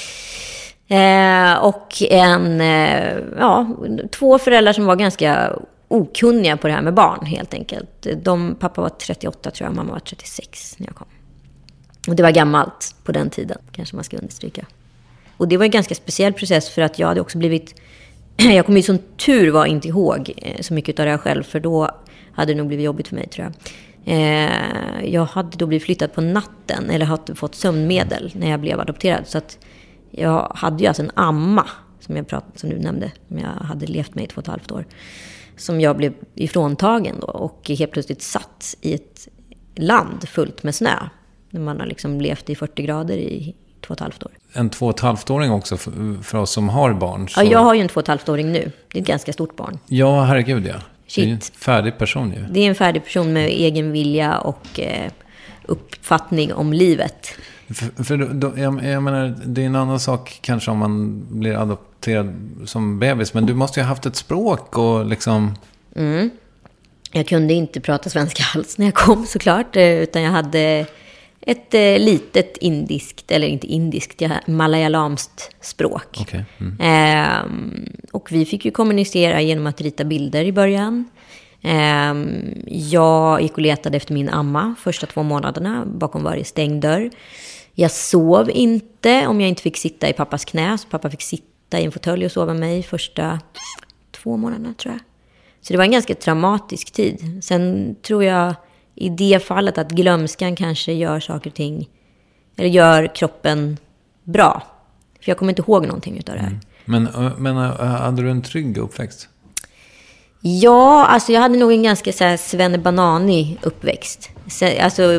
Eh, och en, eh, ja, två föräldrar som var ganska okunniga på det här med barn helt enkelt. De, pappa var trettioåtta tror jag, mamma var trettiosex när jag kom. Och det var gammalt på den tiden, kanske man ska understryka. Och det var en ganska speciell process för att jag hade också blivit... Jag kommer ju som tur var inte ihåg så mycket av det här själv, för då hade det nog blivit jobbigt för mig tror jag. Eh, jag hade då blivit flyttad på natten, eller hade fått sömnmedel när jag blev adopterad. Så att jag hade ju alltså en amma, som, jag prat, som du nämnde, som jag hade levt med i två och ett halvt år. Som jag blev ifråntagen då, och helt plötsligt satt i ett land fullt med snö. När man har liksom levt i fyrtio grader i två och ett halvt år. En två och ett halvt åring också för, för oss som har barn. Så... Ja, jag har ju en två och ett halvt åring nu. Det är ett ganska stort barn. Ja, herregud ja. Shit. Det är en färdig person ju. Det är en färdig person med egen vilja och eh, uppfattning om livet. För, för då, jag, jag menar, det är en annan sak kanske om man blir adopterad som bebis. Men du måste ju ha haft ett språk och liksom... Mm. Jag kunde inte prata svenska alls när jag kom såklart, utan jag hade ett eh, litet indiskt, eller inte indiskt, jag malayalamskt språk. Okay. Mm. Eh, och vi fick ju kommunicera genom att rita bilder i början. Eh, jag gick och letade efter min amma första två månaderna bakom varje stängd dörr. Jag sov inte om jag inte fick sitta i pappas knä. Så pappa fick sitta i en fåtölj och sova mig första två månaderna, tror jag. Så det var en ganska traumatisk tid. Sen tror jag i det fallet att glömskan kanske gör saker och ting, eller gör kroppen bra. För jag kommer inte ihåg någonting utav det här. Mm. Men, men hade du en trygg uppväxt? Ja, alltså jag hade nog en ganska så här svennebanani uppväxt. Alltså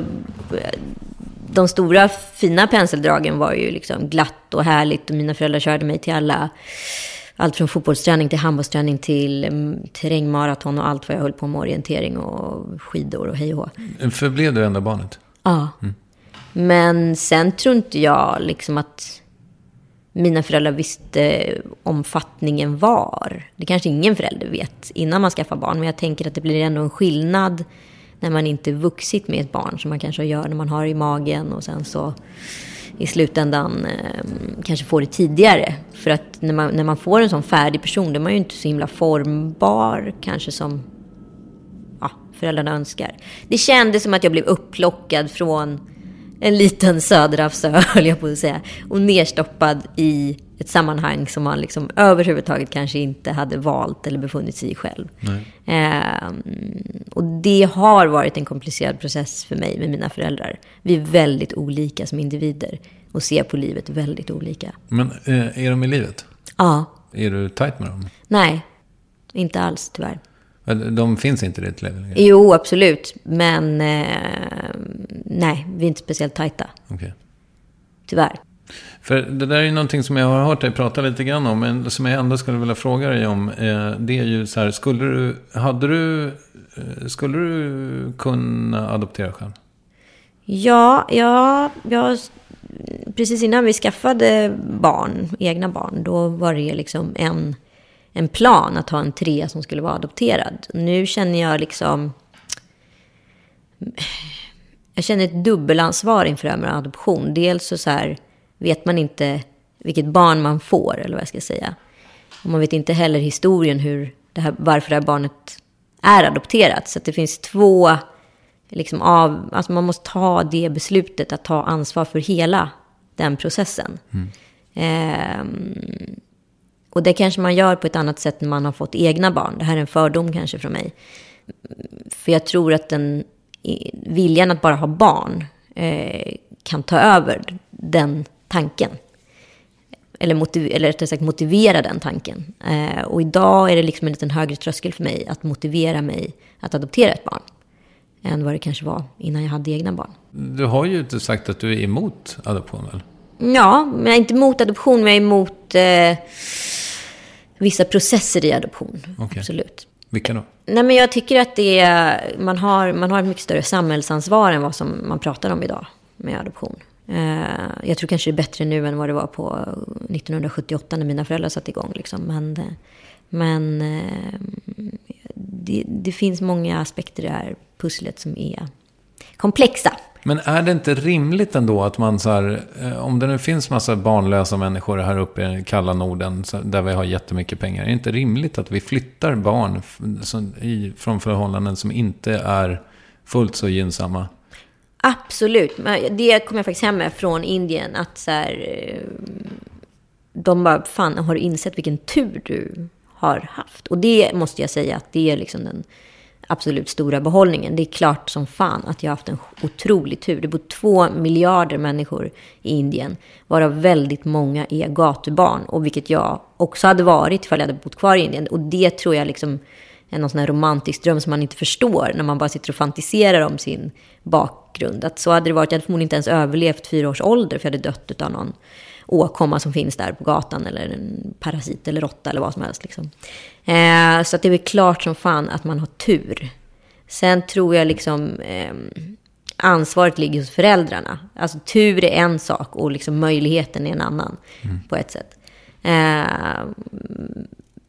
de stora fina penseldragen var ju liksom glatt och härligt, och mina föräldrar körde mig till alla, allt från fotbollsträning till handbollsträning till terrängmaraton och allt vad jag höll på med, orientering och skidor och hej och hå. Förblev du enda barnet? Ja. Mm. Men sen tror inte jag liksom att mina föräldrar visste omfattningen var. Det kanske ingen förälder vet innan man skaffar barn, men jag tänker att det blir ändå en skillnad när man inte vuxit med ett barn, som man kanske gör när man har i magen, och sen så i slutändan eh, kanske får det tidigare. För att när man, när man får en sån färdig person, då är man ju inte så himla formbar kanske som ja, föräldrarna önskar. Det kändes som att jag blev upplockad från en liten söderhavsö, höll jag på att säga, och nerstoppad i ett sammanhang som man liksom överhuvudtaget kanske inte hade valt eller befunnit sig i själv. Eh, och det har varit en komplicerad process för mig med mina föräldrar. Vi är väldigt olika som individer och ser på livet väldigt olika. Men eh, är de i livet? Ja. Är du tajt med dem? Nej, inte alls tyvärr. De finns inte i ditt liv? Jo, absolut. Men eh, nej, vi är inte speciellt tajta. Okay. Tyvärr. För det där är ju någonting som jag har hört dig prata lite grann om, men som jag ändå skulle vilja fråga dig om. Eh, det är ju så här, skulle du, hade du, eh, skulle du kunna adoptera själv? Ja, ja, ja, precis innan vi skaffade barn, egna barn, då var det liksom en... en plan att ha en trea som skulle vara adopterad. Nu känner jag liksom... Jag känner ett dubbelansvar inför det här med adoption. Dels så, så här, vet man inte vilket barn man får, eller vad jag ska säga. Och man vet inte heller historien hur det här, varför det här barnet är adopterat. Så att det finns två... Liksom av, alltså man måste ta det beslutet att ta ansvar för hela den processen. Mm. Ehm... Och det kanske man gör på ett annat sätt när man har fått egna barn. Det här är en fördom kanske från mig. För jag tror att den viljan att bara ha barn eh, kan ta över den tanken. Eller, motiv- eller rättare sagt motivera den tanken. Eh, och idag är det liksom en liten högre tröskel för mig att motivera mig att adoptera ett barn. Än vad det kanske var innan jag hade egna barn. Du har ju inte sagt att du är emot adoption, väl? Ja, men jag är inte emot adoption, men jag är emot eh, vissa processer i adoption. Okay. Absolut. Vilka då? Nej, men jag tycker att det är, man, har, man har ett mycket större samhällsansvar än vad som man pratar om idag med adoption. Eh, jag tror kanske det är bättre nu än vad det var på nittonhundrasjuttioåtta när mina föräldrar satt igång. Liksom. Men, men eh, det, det finns många aspekter i det här pusslet som är komplexa. Men är det inte rimligt ändå att man så här, om det nu finns massa barnlösa människor här uppe i den kalla Norden där vi har jättemycket pengar, är det inte rimligt att vi flyttar barn från förhållanden som inte är fullt så gynnsamma? Absolut. Det kommer jag faktiskt hem med från Indien, att så här, de bara, fan, har du insett vilken tur du har haft? Och det måste jag säga att det är liksom den absolut stora behållningen. Det är klart som fan att jag har haft en otrolig tur. Det bor två miljarder människor i Indien, varav väldigt många är gatubarn, och vilket jag också hade varit ifall jag hade bott kvar i Indien. Och det tror jag liksom är någon sån här romantisk dröm som man inte förstår när man bara sitter och fantiserar om sin bakgrund. Att så hade det varit, jag hade förmodligen inte ens överlevt fyra års ålder, för jag hade dött av någon åkomma som finns där på gatan, eller en parasit eller råtta eller vad som helst liksom. Eh, så att det är väl klart som fan att man har tur. Sen tror jag liksom eh, ansvaret ligger hos föräldrarna. Alltså tur är en sak och liksom möjligheten är en annan mm. på ett sätt. Eh,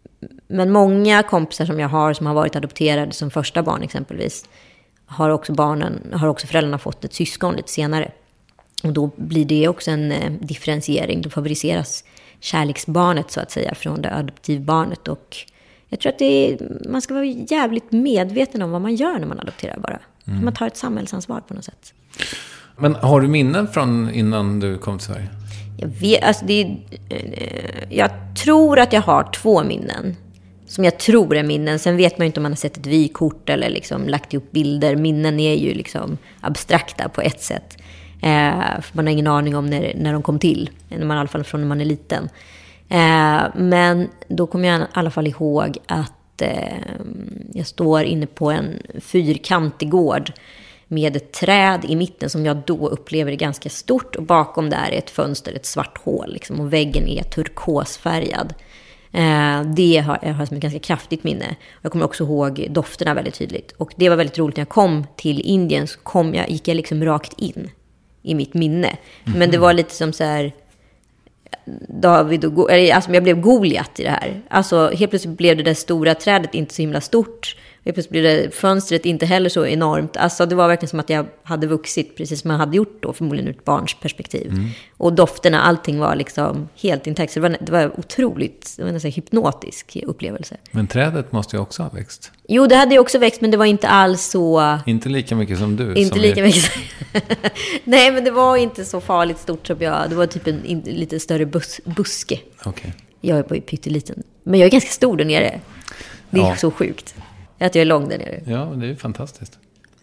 Men många kompisar som jag har som har varit adopterade som första barn exempelvis, har också barnen, har också föräldrarna fått ett syskon lite senare. Och då blir det också en eh, differentiering. Då favoriseras kärleksbarnet så att säga från det adoptivbarnet. Och jag tror att det är, man ska vara jävligt medveten om vad man gör när man adopterar bara. Mm. Man tar ett samhällsansvar på något sätt. Men har du minnen från innan du kom till Sverige? Jag vet, alltså det är, eh, jag tror att jag har två minnen. Som jag tror är minnen. Sen vet man ju inte om man har sett ett vykort eller liksom lagt upp bilder. Minnen är ju liksom abstrakta på ett sätt. Eh, för man har ingen aning om när, när de kom till. När man, I alla fall från när man är liten. Eh, men då kommer jag i alla fall ihåg att eh, jag står inne på en fyrkantig gård med ett träd i mitten som jag då upplever är ganska stort. Och bakom där är ett fönster, ett svart hål. Liksom, och väggen är turkosfärgad. Eh, det har jag har som ett ganska kraftigt minne. Jag kommer också ihåg dofterna väldigt tydligt. Och det var väldigt roligt när jag kom till Indien så kom jag, gick jag liksom rakt in i mitt minne. Mm-hmm. Men det var lite som så här David och Go- eller, alltså jag blev Goliat i det här. Alltså helt plötsligt blev det där stora trädet inte så himla stort. Helt plötsligt blev det fönstret inte heller så enormt. Alltså det var verkligen som att jag hade vuxit precis som jag hade gjort då, förmodligen ur ett barns perspektiv. Mm. Och dofterna, allting var liksom helt intakt. Så det var, det var otroligt, det var en sån här hypnotisk upplevelse. Men trädet måste ju också ha växt. Jo, det hade ju också växt, men det var inte alls så... Inte lika mycket som du. Inte som lika är... mycket. Nej, men det var inte så farligt stort som jag... Det var typ en in, lite större bus, buske. Okay. Jag är ju pytteliten. Men jag är ganska stor där nere. Det är ja. så sjukt. Att jag är lång där nere. Ja, det är fantastiskt.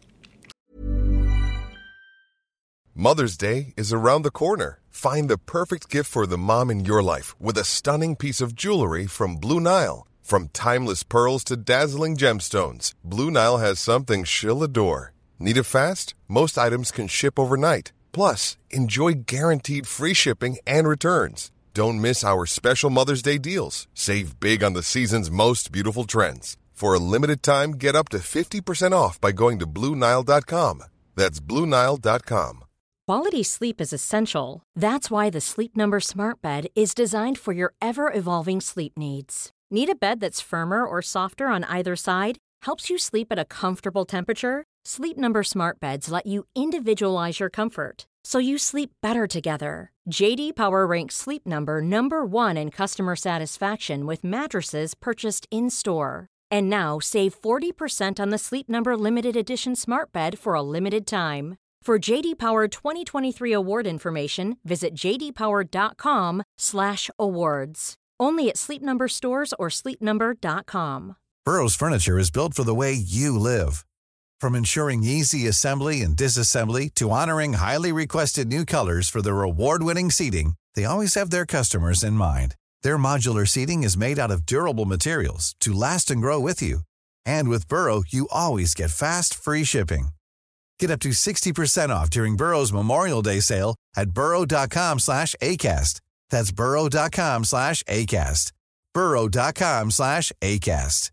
Mother's Day is around the corner. Find the perfect gift for the mom in your life with a stunning piece of jewelry from Blue Nile. From timeless pearls to dazzling gemstones, Blue Nile has something she'll adore. Need it fast? Most items can ship overnight. Plus, enjoy guaranteed free shipping and returns. Don't miss our special Mother's Day deals. Save big on the season's most beautiful trends. For a limited time, get up to fifty percent off by going to Blue Nile dot com. That's Blue Nile dot com. Quality sleep is essential. That's why the Sleep Number Smart Bed is designed for your ever-evolving sleep needs. Need a bed that's firmer or softer on either side? Helps you sleep at a comfortable temperature? Sleep Number Smart Beds let you individualize your comfort, so you sleep better together. J D Power ranks Sleep Number number one in customer satisfaction with mattresses purchased in-store. And now, save forty percent on the Sleep Number Limited Edition Smart Bed for a limited time. For J D Power twenty twenty-three award information, visit j d power dot com slash awards. Only at Sleep Number stores or sleep number dot com. Burrow's furniture is built for the way you live. From ensuring easy assembly and disassembly to honoring highly requested new colors for their award-winning seating, they always have their customers in mind. Their modular seating is made out of durable materials to last and grow with you. And with Burrow, you always get fast, free shipping. Get up to sixty percent off during Burrow's Memorial Day sale at burrow dot com slash ACAST. That's burrow dot com slash ACAST. burrow dot com slash ACAST.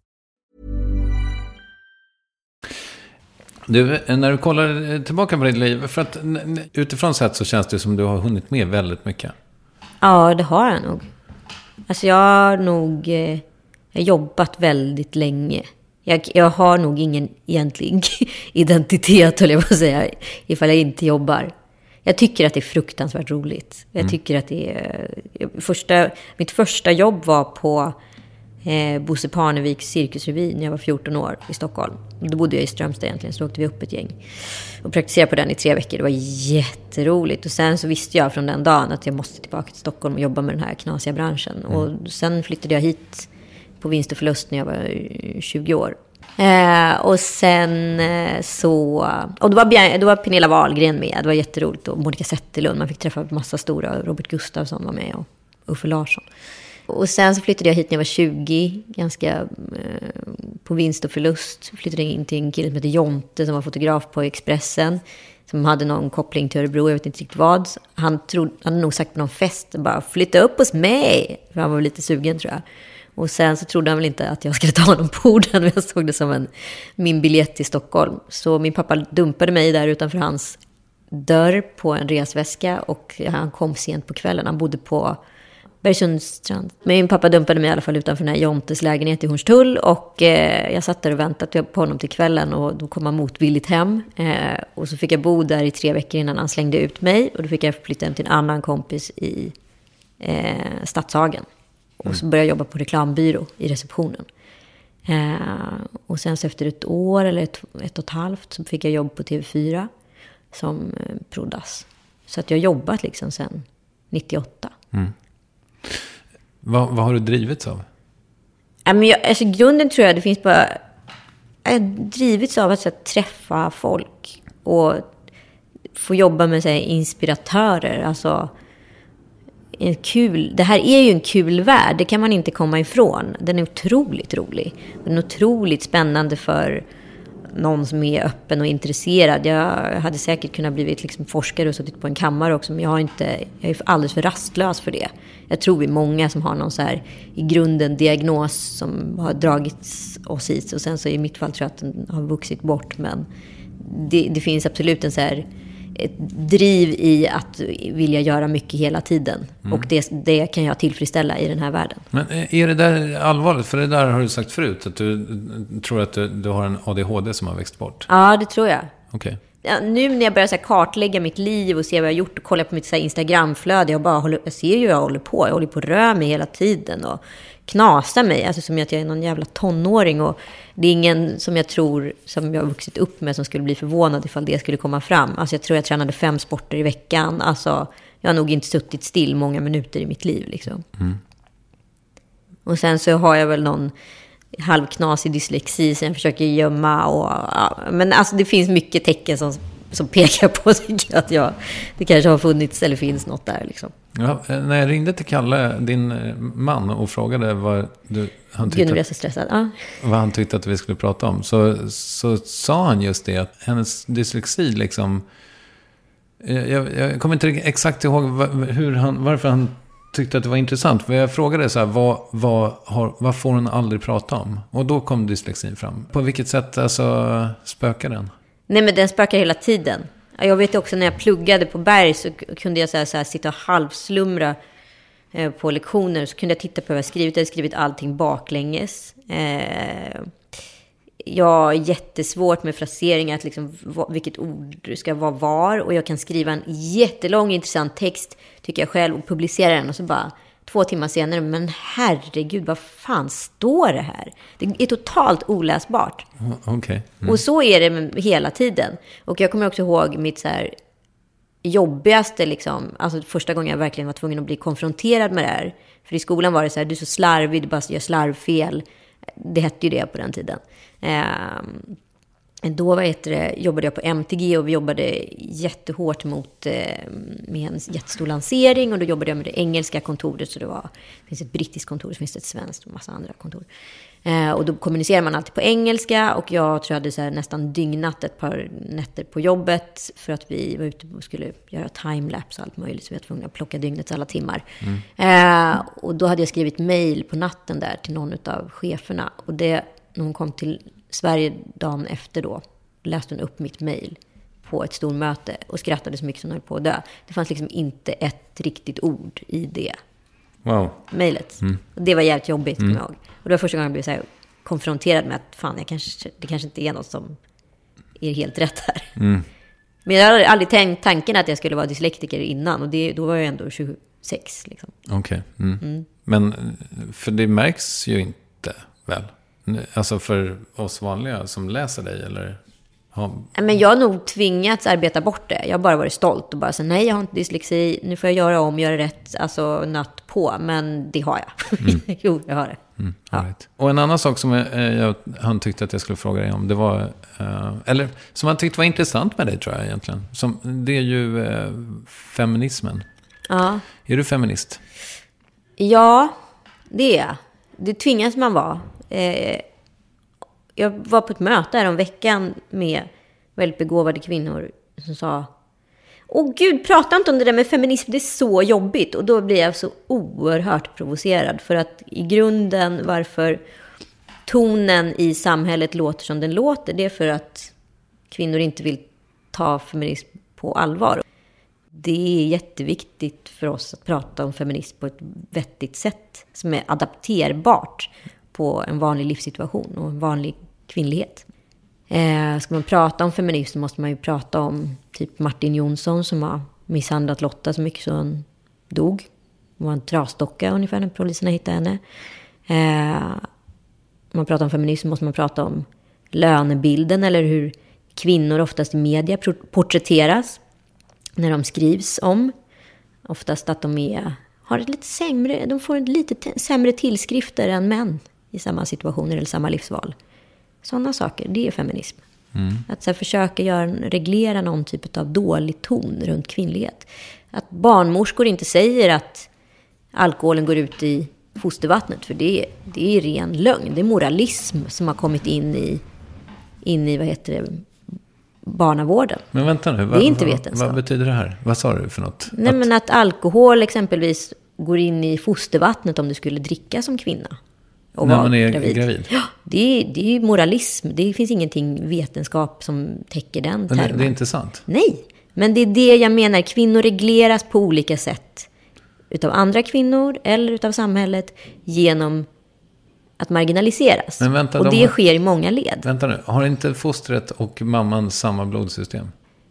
Du, när du kollar tillbaka på ditt liv, för att utifrån sett så känns det som du har hunnit med väldigt mycket. Ja, det har jag nog. Alltså jag har nog eh, jag har jobbat väldigt länge. Jag, jag har nog ingen egentlig identitet, höll jag på att säga, ifall jag inte jobbar. Jag tycker att det är fruktansvärt roligt. Jag mm. tycker att det är... Första, mitt första jobb var på eh, Bosse Parneviks cirkusrevy när jag var fjorton år i Stockholm. Då bodde jag i Strömstad egentligen, så åkte vi upp ett gäng. Och praktiserade på den i tre veckor. Det var jätteroligt. Och sen så visste jag från den dagen att jag måste tillbaka till Stockholm och jobba med den här knasiga branschen. Mm. Och sen flyttade jag hit på vinst och förlust när jag var tjugo år. Eh, och sen eh, så... Och då var, då var Pernilla Wahlgren med. Det var jätteroligt. Och Monica Zetterlund. Man fick träffa massa stora. Robert Gustafsson var med och Uffe Larsson. Och sen så flyttade jag hit när jag var tjugo. Ganska eh, på vinst och förlust. Flyttade in till en kille som heter Jonte som var fotograf på Expressen. Som hade någon koppling till Örebro, jag vet inte riktigt vad. Han, trodde, han hade nog sagt på någon fest, bara flytta upp hos mig. För han var lite sugen, tror jag. Och sen så trodde han väl inte att jag skulle ta honom på orden. Men jag såg det som en, min biljett till Stockholm. Så min pappa dumpade mig där utanför hans dörr på en resväska. Och han kom sent på kvällen. Han bodde på Bergsundstrand. Min pappa dumpade mig i alla fall utanför den här Jontes lägenhet i Hornstull. Och eh, jag satt där och väntade på honom till kvällen. Och då kom han motvilligt hem. Eh, och så fick jag bo där i tre veckor innan han slängde ut mig. Och då fick jag flytta hem till en annan kompis i eh, Stadshagen. Och så började jag jobba på reklambyrå i receptionen. Eh, och sen så efter ett år eller ett, ett och ett halvt så fick jag jobb på T V fyra som eh, prodas. Så att jag har jobbat liksom sedan nittioåtta. Mm. Vad, vad har du drivits av? Ja, men jag, alltså, grunden tror jag det finns bara... Jag har drivits av att så här, träffa folk och få jobba med så här, inspiratörer. Alltså, en kul, det här är ju en kul värld, det kan man inte komma ifrån. Den är otroligt rolig. Den är otroligt spännande för någon som är öppen och intresserad. Jag hade säkert kunnat blivit liksom forskare och suttit på en kammare också, men jag, har inte, jag är alldeles för rastlös för det. Jag tror vi är många som har någon så här i grunden diagnos som har dragits oss hit, och sen så i mitt fall tror jag att den har vuxit bort, men det, det finns absolut en så här ett driv i att vilja göra mycket hela tiden. Mm. Och det, det kan jag tillfredsställa i den här världen. Men är det där allvarligt? För det där har du sagt förut, att du tror att du, du har en A D H D som har växt bort. Ja, det tror jag. Okej. Ja, nu när jag börjar så här kartlägga mitt liv och se vad jag har gjort och kolla på mitt så här Instagramflöde, jag bara håller, jag ser ju hur jag håller på. Jag håller på att röra mig hela tiden och knasar mig, alltså som att jag är någon jävla tonåring, och det är ingen som jag tror som jag har vuxit upp med som skulle bli förvånad ifall det skulle komma fram. Alltså jag tror jag tränade fem sporter i veckan. Alltså jag har nog inte suttit still många minuter i mitt liv liksom. Mm. Och sen så har jag väl någon halvknasig dyslexi som jag försöker gömma och, ja, men alltså det finns mycket tecken som, som pekar på tycker jag, att jag, det kanske har funnits eller finns något där liksom. Ja, när jag ringde till Kalle, din man, och frågade vad, du, han, tyckte att, stressad. Ja. vad han tyckte att vi skulle prata om, så, så sa han just det, att hennes dyslexi liksom, jag, jag kommer inte exakt ihåg hur han, varför han tyckte att det var intressant. För jag frågade så här, vad, vad, har, vad får hon aldrig prata om? Och då kom dyslexin fram. På vilket sätt alltså, spökar den? Nej, men den spökar hela tiden. Jag vet också när jag pluggade på Berg så kunde jag så här, så här, sitta och halvslumra eh, på lektioner. Så kunde jag titta på vad jag skrivit. Jag hade skrivit allting baklänges. Eh, jag har jättesvårt med fraseringar, att liksom, vilket ord ska vara var. Och jag kan skriva en jättelång intressant text, tycker jag själv, och publicera den. Och så bara två timmar senare, men herregud, vad fan står det här? Det är totalt oläsbart. Okay. Mm. Och så är det hela tiden. Och jag kommer också ihåg mitt så här jobbigaste, liksom, alltså första gången jag verkligen var tvungen att bli konfronterad med det här. För i skolan var det så här, du är så slarvig, du bara gör slarvfel. Det hette ju det på den tiden. Eh, då var det, jobbade jag på M T G och vi jobbade jättehårt mot, eh, med en jättestor lansering, och då jobbade jag med det engelska kontoret, så det var, det finns ett brittiskt kontor, så finns det ett svenskt och massa andra kontor. Eh, och då kommunicerar man alltid på engelska, och jag tror jag hade så här nästan dygnat ett par nätter på jobbet för att vi var ute och skulle göra timelapse och allt möjligt, så vi var tvungna att plocka dygnets alla timmar. Mm. Eh, och då hade jag skrivit mejl på natten där till någon av cheferna, och det, när hon kom till Sverige dagen efter då, läste hon upp mitt mejl på ett stort möte och skrattade så mycket som hon höll på att dö. Det fanns liksom inte ett riktigt ord i det wow. mejlet. Mm. Och det var jävligt jobbigt, mm. jag. Och det var första gången jag blev så här konfronterad med att fan, jag kanske, det kanske inte är något som är helt rätt här. Mm. Men jag hade aldrig tänkt tanken att jag skulle vara dyslektiker innan, och det, då var jag ändå tjugosex. Liksom. Okej. Okay. Mm. Mm. Men för det märks ju inte väl? Alltså för oss vanliga som läser dig, eller? Ja. Men jag har nog tvingats arbeta bort det. Jag har bara varit stolt och bara så nej, jag har inte dyslexi. Nu får jag göra om, göra rätt, alltså natt på. Men det har jag. Mm. Jo, jag har det. Mm, ja. Right. Och en annan sak som jag, jag, han tyckte att jag skulle fråga dig om, det var, uh, eller som han tyckte var intressant med dig, tror jag egentligen. Som, det är ju uh, feminismen. Ja. Är du feminist? Ja, det är jag. Det tvingas man vara. Eh, jag var på ett möte här om veckan med väldigt begåvade kvinnor som sa: åh gud, prata inte om det där med feminism, det är så jobbigt. Och då blir jag så oerhört provocerad, för att i grunden varför tonen i samhället låter som den låter, det är för att kvinnor inte vill ta feminism på allvar. det är jätteviktigt för oss att prata om feminism på ett vettigt sätt som är adapterbart på en vanlig livssituation och en vanlig kvinnlighet. Eh, ska man prata om feminism så måste man ju prata om typ Martin Jonsson som har misshandlat Lotta så mycket så hon dog. Hon var en trasdocka ungefär när poliserna hittade henne. Eh, om man pratar om feminism måste man prata om lönebilden eller hur kvinnor oftast i media porträtteras när de skrivs om. Oftast att de är, har ett lite sämre, de får lite t- sämre tillskrifter än män i samma situationer eller samma livsval. Sådana saker, det är feminism. Mm. Att så här, försöka göra, reglera någon typ av dålig ton runt kvinnlighet. Att barnmorskor inte säger att alkoholen går ut i fostervattnet, för det är, det är ren lögn. Det är moralism som har kommit in i, in i vad heter det, barnavården. Men vänta nu, vad, det är inte vad, vetenskap. Vad betyder det här? Vad sa du för något? Nej, att... men att alkohol exempelvis går in i fostervattnet om du skulle dricka som kvinna. Och när man är gravid. gravid. Ja, det är, det är moralism. Det finns ingenting vetenskap som täcker den termen. Men det, det är inte sant? Nej, men det är det jag menar. Kvinnor regleras på olika sätt. Utav andra kvinnor eller utav samhället genom att marginaliseras. Men vänta, och de det har... sker i många led. Vänta nu, har inte fostret och mamman samma blodsystem?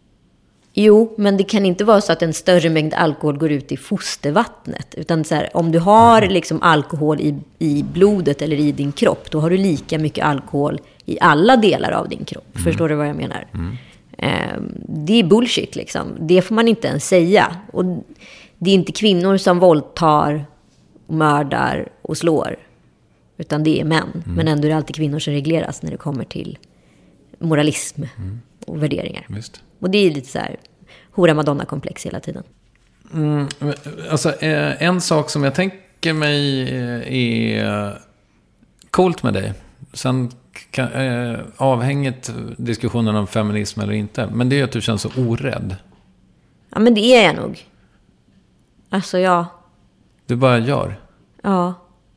Jo, men det kan inte vara så att en större mängd alkohol går ut i fostervattnet. Utan så här, om du har liksom alkohol i, i blodet eller i din kropp, då har du lika mycket alkohol i alla delar av din kropp. Mm. Förstår du vad jag menar? Mm. Eh, det är bullshit liksom. Det får man inte ens säga. Och det är inte kvinnor som våldtar, mördar och slår. Utan det är män. Mm. Men ändå är det alltid kvinnor som regleras när det kommer till moralism mm. och värderingar. Visst. Och det är lite så här hora Madonna-komplex hela tiden. Mm, alltså, en sak som jag tänker mig är coolt med dig. Sen kan, eh, avhängigt diskussionen om feminism eller inte. Men det är att du känns så orädd. Ja, men det är jag nog. Alltså, ja. Du bara gör? Ja.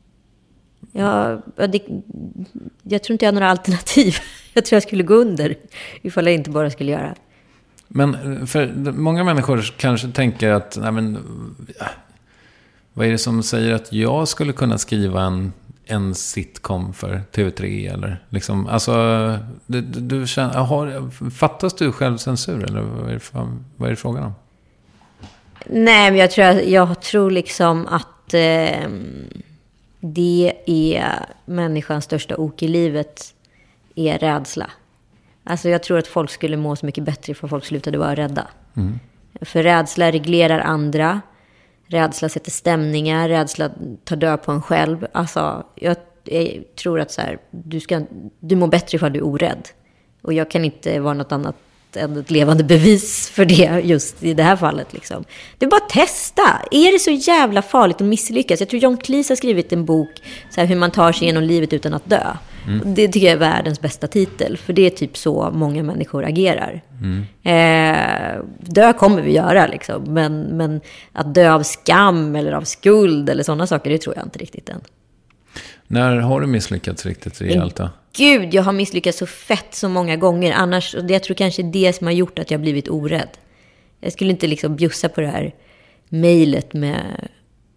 Ja, det, jag tror inte jag har några alternativ. Jag tror jag skulle gå under ifall jag inte bara skulle göra. Men för många människor kanske tänker att nej men, vad är det som säger att jag skulle kunna skriva en, en sitcom för T V tre eller liksom, alltså du, du känner, har, fattas du självcensur eller vad är det, vad är det frågan om? Nej, men jag tror, jag tror liksom att eh, det är människans största ok i livet är rädsla. Alltså jag tror att folk skulle må så mycket bättre för folk slutade vara rädda. Mm. För rädsla reglerar andra. Rädsla sätter stämningar. Rädsla tar död på en själv. Alltså jag, jag tror att så här, du, ska, du mår bättre ifall du är orädd. Och jag kan inte vara något annat än ett levande bevis för det just i det här fallet. Liksom. Det är bara att testa. Är det så jävla farligt att misslyckas? Jag tror John Cleese har skrivit en bok så här, hur man tar sig igenom livet utan att dö. Mm. Det tycker jag är världens bästa titel. För det är typ så många människor agerar. Mm. Eh, dö kommer vi göra liksom. Men, men att dö av skam eller av skuld eller sådana saker, det tror jag inte riktigt än. När har du misslyckats riktigt rejält då? Gud, jag har misslyckats så fett så många gånger. Annars, och jag tror kanske det som har gjort att jag har blivit orädd. Jag skulle inte liksom bjussa på det här mejlet med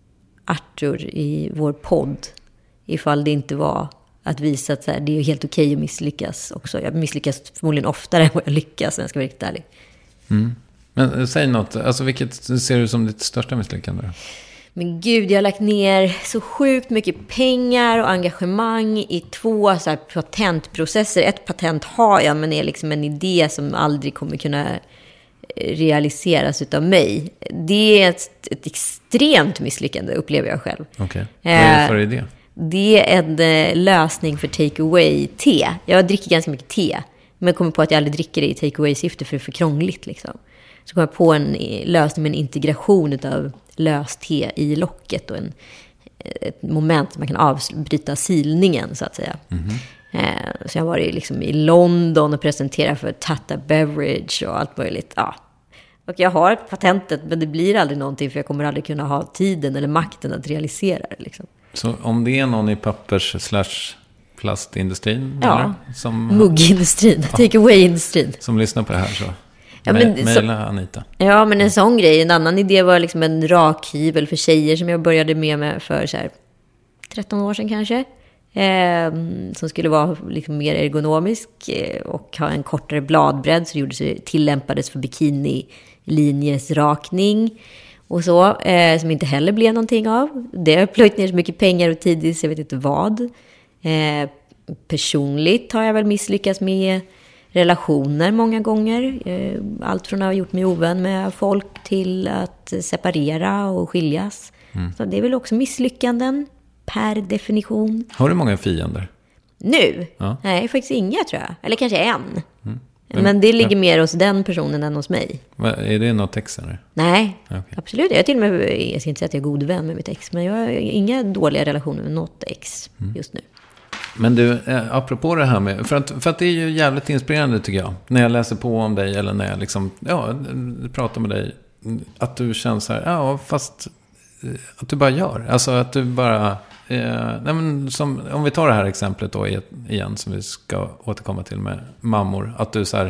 Arthur i vår podd. Ifall det inte var att visa att så här, det är helt okej att misslyckas också. Jag misslyckas förmodligen oftare än vad jag lyckas, om jag ska vara riktigt ärlig. Mm. Men säg något, alltså vilket ser du som ditt största misslyckande då? Men gud, jag har lagt ner så sjukt mycket pengar och engagemang i två så här patentprocesser. Ett patent har jag, men är liksom en idé som aldrig kommer kunna realiseras utav mig. Det är ett, ett extremt misslyckande, upplever jag själv. Okej, okay. Vad är det för idé? Det är en eh, lösning för take-away-te. Jag dricker ganska mycket te, men kommer på att jag aldrig dricker det i take-away-syfte för det är för krångligt. Liksom. Så kom jag på en lösning med en integration av löst te i locket och en, ett moment som man kan avbryta silningen, så att säga. Mm-hmm. Eh, så jag var liksom i London och presenterade för Tata Beverage och allt möjligt. Ja. Och jag har patentet, men det blir aldrig någonting för jag kommer aldrig kunna ha tiden eller makten att realisera det. Liksom. Så om det är någon i pappers slash plastindustrin? Ja, eller? Som, muggindustrin, ja, take-away-industrin. Som lyssnar på det här så... Ja, Me- men, Mejla Anita. Ja, men en sån grej. En annan idé var liksom en rakhyvel för tjejer som jag började med, med för så här tretton år sedan kanske. Eh, som skulle vara liksom mer ergonomisk eh, och ha en kortare bladbredd, så det gjordes, tillämpades för bikinilinjesrakning och så, eh, som inte heller blev någonting av. Det har plöjt ner så mycket pengar och tid i, så jag vet inte vad. Eh, personligt har jag väl misslyckats med relationer många gånger. Eh, allt från att ha gjort mig ovän med folk till att separera och skiljas. Mm. Så det är väl också misslyckanden per definition. Har du många fiender? Nu? Ja. Nej, faktiskt inga tror jag. Eller kanske en. Mm. Men det ligger mer hos den personen än hos mig. Va, är det något ex eller? Nej, okay. Absolut. Jag, till och med, jag ska inte säga att jag är god vän med mitt ex, men jag har inga dåliga relationer med något ex mm. just nu. Men du, apropå det här med, för att, för att det är ju jävligt inspirerande tycker jag, när jag läser på om dig eller när jag liksom, ja, pratar med dig, att du känner så här, ja, fast att du bara gör, alltså att du bara, eh, nej men som, om vi tar det här exemplet då igen som vi ska återkomma till med mammor, att du så här,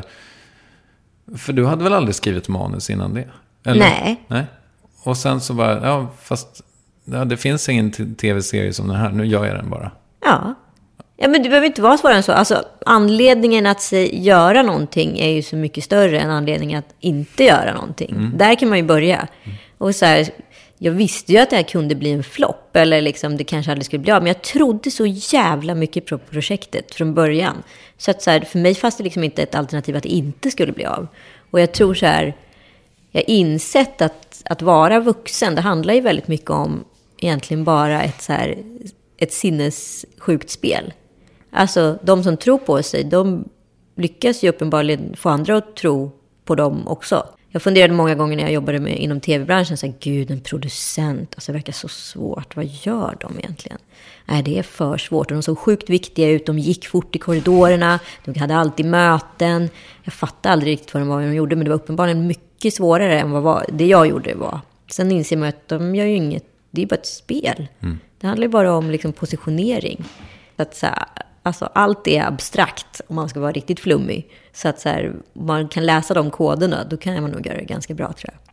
för du hade väl aldrig skrivit manus innan det? Eller? Nej. Nej. Och sen så bara, ja, fast ja, det finns ingen tv-serie som den här, nu gör jag den bara. Ja. Ja, men det behöver inte vara svårare än så. Alltså, anledningen att sig göra någonting är ju så mycket större än anledningen att inte göra någonting. Mm. Där kan man ju börja. Mm. Och så här, jag visste ju att det här kunde bli en flopp. Eller liksom, det kanske aldrig skulle bli av. Men jag trodde så jävla mycket på projektet från början. Så att så här, för mig fanns det liksom inte ett alternativ att det inte skulle bli av. Och jag tror så här, jag har insett att, att vara vuxen, det handlar ju väldigt mycket om egentligen bara ett, så här, ett sinnessjukt spel. Alltså, de som tror på sig, de lyckas ju uppenbarligen få andra att tro på dem också. Jag funderade många gånger när jag jobbade med, inom tv-branschen, så här, gud, en producent, alltså det verkar så svårt. Vad gör de egentligen? Nej, det är för svårt. Och de såg sjukt viktiga ut, de gick fort i korridorerna, de hade alltid möten. Jag fattade aldrig riktigt vad de, vad de gjorde, men det var uppenbarligen mycket svårare än vad var, det jag gjorde var. Sen inser man att de gör ju inget, det är bara ett spel. Mm. Det handlar ju bara om liksom positionering. Att så här, alltså allt är abstrakt om man ska vara riktigt flummig. Så att så här, man kan läsa de koderna, då kan man nog göra det ganska bra, tror jag.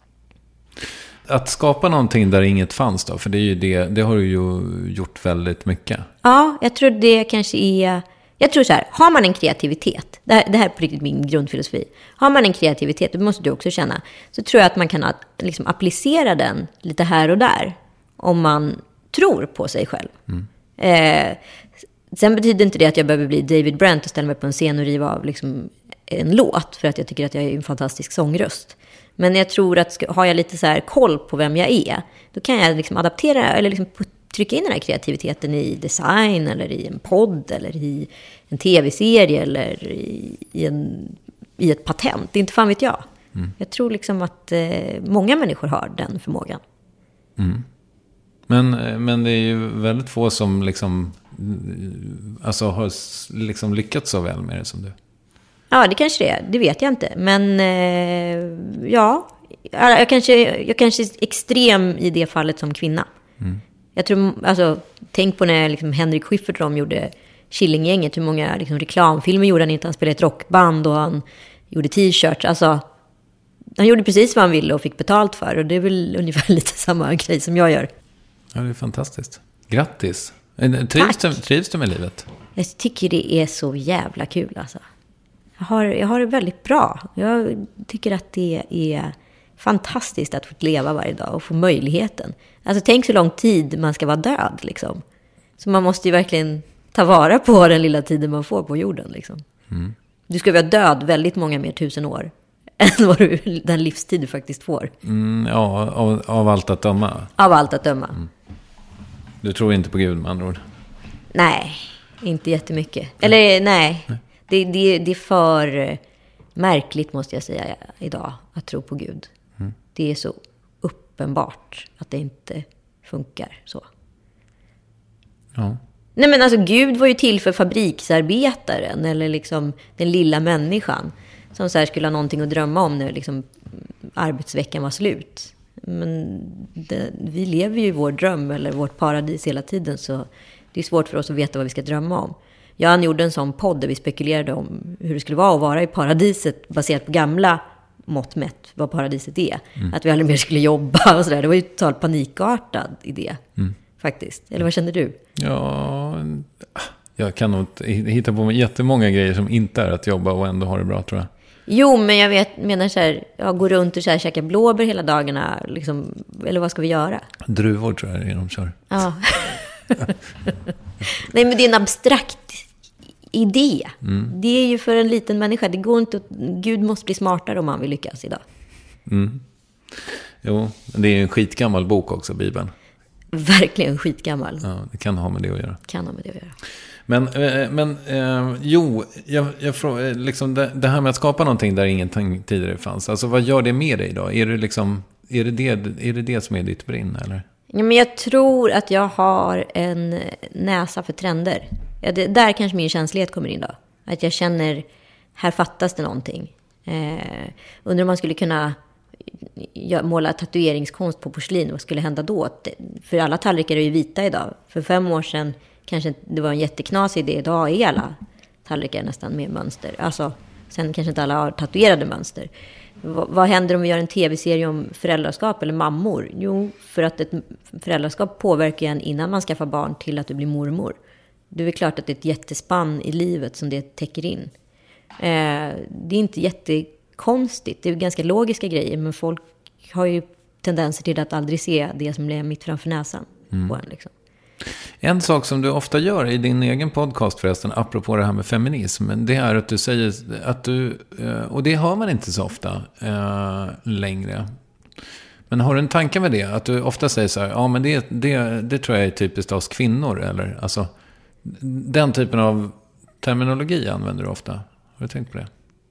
Att skapa någonting där inget fanns då, för det är ju det, det har du ju gjort väldigt mycket. Ja, jag tror det kanske är, jag tror så här, har man en kreativitet, det här, det här är på riktigt min grundfilosofi. Har man en kreativitet, det måste du också känna, så tror jag att man kan liksom applicera den lite här och där. Om man tror på sig själv. Mm. Eh, sen betyder inte det att jag behöver bli David Brent och ställa mig på en scen och riva av liksom en låt. För att jag tycker att jag är en fantastisk sångröst. Men jag tror att har jag lite så här koll på vem jag är, då kan jag liksom adaptera eller liksom trycka in den här kreativiteten i design eller i en podd eller i en tv-serie eller i, i, en, i ett patent. Det är inte fan vet jag. Mm. Jag tror liksom att eh, många människor har den förmågan. Mm. Men, men det är ju väldigt få som liksom, alltså har liksom lyckats så väl med det som du. Ja, det kanske det är. Det vet jag inte. Men eh, ja, jag kanske, jag kanske är extrem i det fallet som kvinna. Mm. Jag tror, alltså, tänk på när liksom Henrik Schyffert de gjorde Killinggänget. Hur många liksom, reklamfilmer gjorde han inte? Han spelade ett rockband och han gjorde t-shirts. Alltså, han gjorde precis vad han ville och fick betalt för. Och det är väl ungefär lite samma grej som jag gör. Ja, det är fantastiskt. Grattis. Trivs du, trivs du med livet? Jag tycker det är så jävla kul alltså. Jag har, jag har det väldigt bra. Jag tycker att det är fantastiskt att få leva varje dag och få möjligheten. Alltså tänk så lång tid man ska vara död liksom. Så man måste ju verkligen ta vara på den lilla tiden man får på jorden liksom. Mm. Du ska vara död väldigt många mer tusen år än vad du, den livstid du faktiskt får. Mm, ja, av, av allt att döma. Av allt att döma. Mm. Du tror inte på Gud med andra ord? Nej, inte jättemycket. Eller nej, nej. Det, det, det är för märkligt måste jag säga idag att tro på Gud. Mm. Det är så uppenbart att det inte funkar så. Ja. Nej men alltså Gud var ju till för fabriksarbetaren eller liksom den lilla människan som så här skulle ha någonting att drömma om när liksom arbetsveckan var slut. Men det, vi lever ju i vår dröm eller vårt paradis hela tiden, så det är svårt för oss att veta vad vi ska drömma om. Jan gjorde en sån podd där vi spekulerade om hur det skulle vara att vara i paradiset baserat på gamla mått mätt vad paradiset är. Mm. Att vi aldrig mer skulle jobba och sådär. Det var ju totalt panikartad idé. Mm. Faktiskt. Eller vad känner du? Ja, jag kan nog hitta på jättemånga grejer som inte är att jobba och ändå ha det bra, tror jag. Jo, men jag vet, menar så här, jag går runt och så här, käkar blåbär hela dagarna. Liksom, eller vad ska vi göra? Druvor tror jag är de kör. Ja. Nej, men det är en abstrakt idé. Mm. Det är ju för en liten människa. Det går inte att, Gud måste bli smartare om han vill lyckas idag. Mm. Jo, det är en skitgammal bok också, Bibeln. Verkligen skitgammal. Ja, det kan ha med det att göra. Kan ha med det att göra. Men, men eh, jo, jag, jag frågar, liksom det, det här med att skapa någonting där ingenting tidigare fanns. Alltså, vad gör det med dig då? Är det liksom, är det det, är det, det som är ditt brinn, eller? Ja, men jag tror att jag har en näsa för trender. Ja, det, där kanske min känslighet kommer in då. Att jag känner, här fattas det någonting. Eh, undrar om man skulle kunna måla tatueringskonst på porslin. Vad skulle hända då? För alla tallrikar är ju vita idag. För fem år sedan kanske det var en jätteknasig idé. Idag är alla tallrikar nästan med mönster. Alltså, sen kanske inte alla har tatuerade mönster. V- vad händer om vi gör en tv-serie om föräldraskap eller mammor? Jo, för att ett föräldraskap påverkar en innan man skaffar barn till att du blir mormor. Det är klart att det är ett jättespann i livet som det täcker in. Eh, det är inte jättekonstigt. Det är ganska logiska grejer. Men folk har ju tendenser till att aldrig se det som är mitt framför näsan mm. på en liksom. En sak som du ofta gör i din egen podcast förresten, apropå det här med feminism, det är att du säger att du, och det hör man inte så ofta äh, längre. Men har du en tanke med det? Att du ofta säger så här, ja men det, det, det tror jag är typiskt oss kvinnor, eller? Alltså, den typen av terminologi använder du ofta. Har du tänkt på det?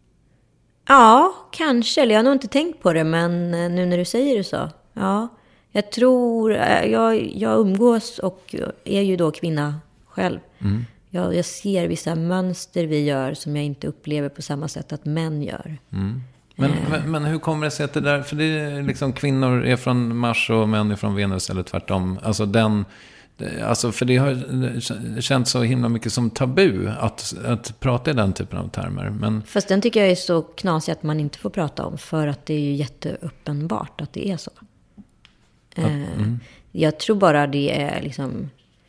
Ja, kanske. Eller jag har nog inte tänkt på det, men nu när du säger det så, ja. Jag tror, jag, jag umgås och är ju då kvinna själv. Mm. Jag, jag ser vissa mönster vi gör som jag inte upplever på samma sätt att män gör. Mm. Men, eh. men, men hur kommer det sig att det där, för det är liksom kvinnor är från Mars och män är från Venus eller tvärtom. Alltså den, alltså för det har känts så himla mycket som tabu att, att prata i den typen av termer. Men... Fast den tycker jag är så knasig att man inte får prata om, för att det är ju jätteuppenbart att det är så. Mm. Jag tror bara det är liksom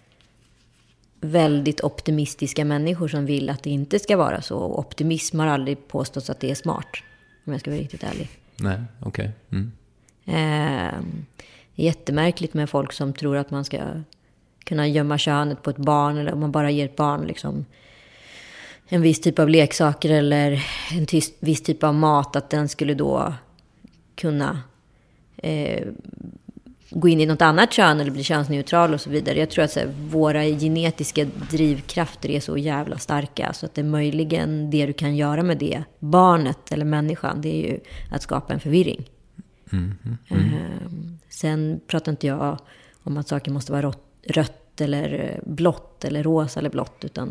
väldigt optimistiska människor som vill att det inte ska vara så. Optimism har aldrig påstått att det är smart, om jag ska vara riktigt ärlig. Nej, okej. Okay. Mm. Eh, det är jättemärkligt med folk som tror att man ska kunna gömma könet på ett barn, eller om man bara ger ett barn liksom en viss typ av leksaker eller en tyst, viss typ av mat, att den skulle då kunna eh, gå in i något annat kön eller bli könsneutral och så vidare. Jag tror att så här, våra genetiska drivkrafter är så jävla starka, så att det är möjligen det du kan göra med det barnet eller människan, det är ju att skapa en förvirring. Mm, mm, mm. Uh, sen pratar inte jag om att saker måste vara rött eller blått eller rosa eller blått, utan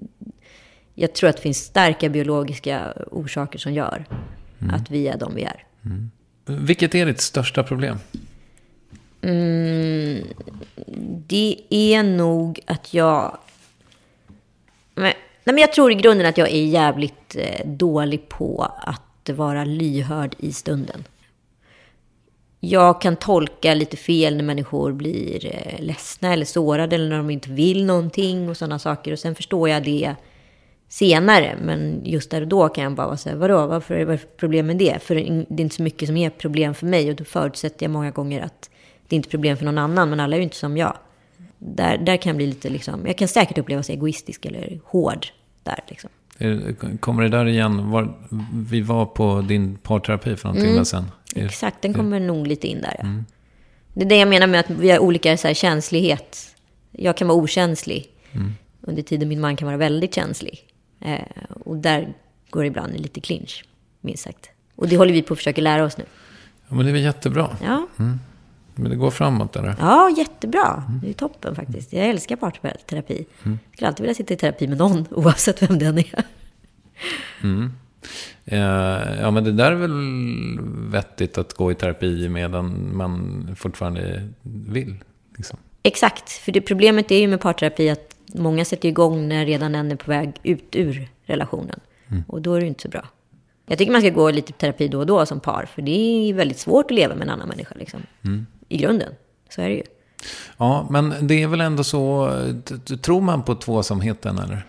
jag tror att det finns starka biologiska orsaker som gör mm. att vi är de vi är. Mm. Vilket är ditt största problem? Mm, det är nog att jag men, nej, men jag tror i grunden att jag är jävligt eh, dålig på att vara lyhörd i stunden. Jag kan tolka lite fel när människor blir eh, ledsna eller sårade, eller när de inte vill någonting och sådana saker, och sen förstår jag det senare, men just där och då kan jag bara säga, vadå, varför är det problem med det? För det är inte så mycket som är problem för mig, och då förutsätter jag många gånger att det är inte problem för någon annan, men alla är ju inte som jag. Där, där kan jag bli lite liksom, jag kan säkert uppleva sig egoistisk eller hård där liksom. Kommer det där igen? Var, vi var på din parterapi för någon mm, timme sedan. Exakt, den kommer nog lite in där. Ja. Mm. Det är det jag menar med att vi har olika så här, känslighet. Jag kan vara okänslig. Mm. Under tiden min man kan vara väldigt känslig. Eh, och där går det ibland lite clinch, minst sagt. Och det håller vi på att försöka lära oss nu. Ja, men det är väl jättebra. Ja. Mm. Men det går framåt, eller? Ja, jättebra. Det är toppen faktiskt. Jag älskar parterapi. Mm. Jag skulle alltid vilja sitta i terapi med någon, oavsett vem den är. Mm. Eh, ja, men det där är väl vettigt att gå i terapi medan man fortfarande vill. Liksom. Exakt, för det problemet är ju med parterapi att många sätter igång när redan en är på väg ut ur relationen. Mm. Och då är det inte så bra. Jag tycker man ska gå lite terapi då och då som par. För det är väldigt svårt att leva med en annan människa. Liksom. Mm. I grunden. Så är det ju. Ja, men det är väl ändå så... Tror man på tvåsamheten, eller?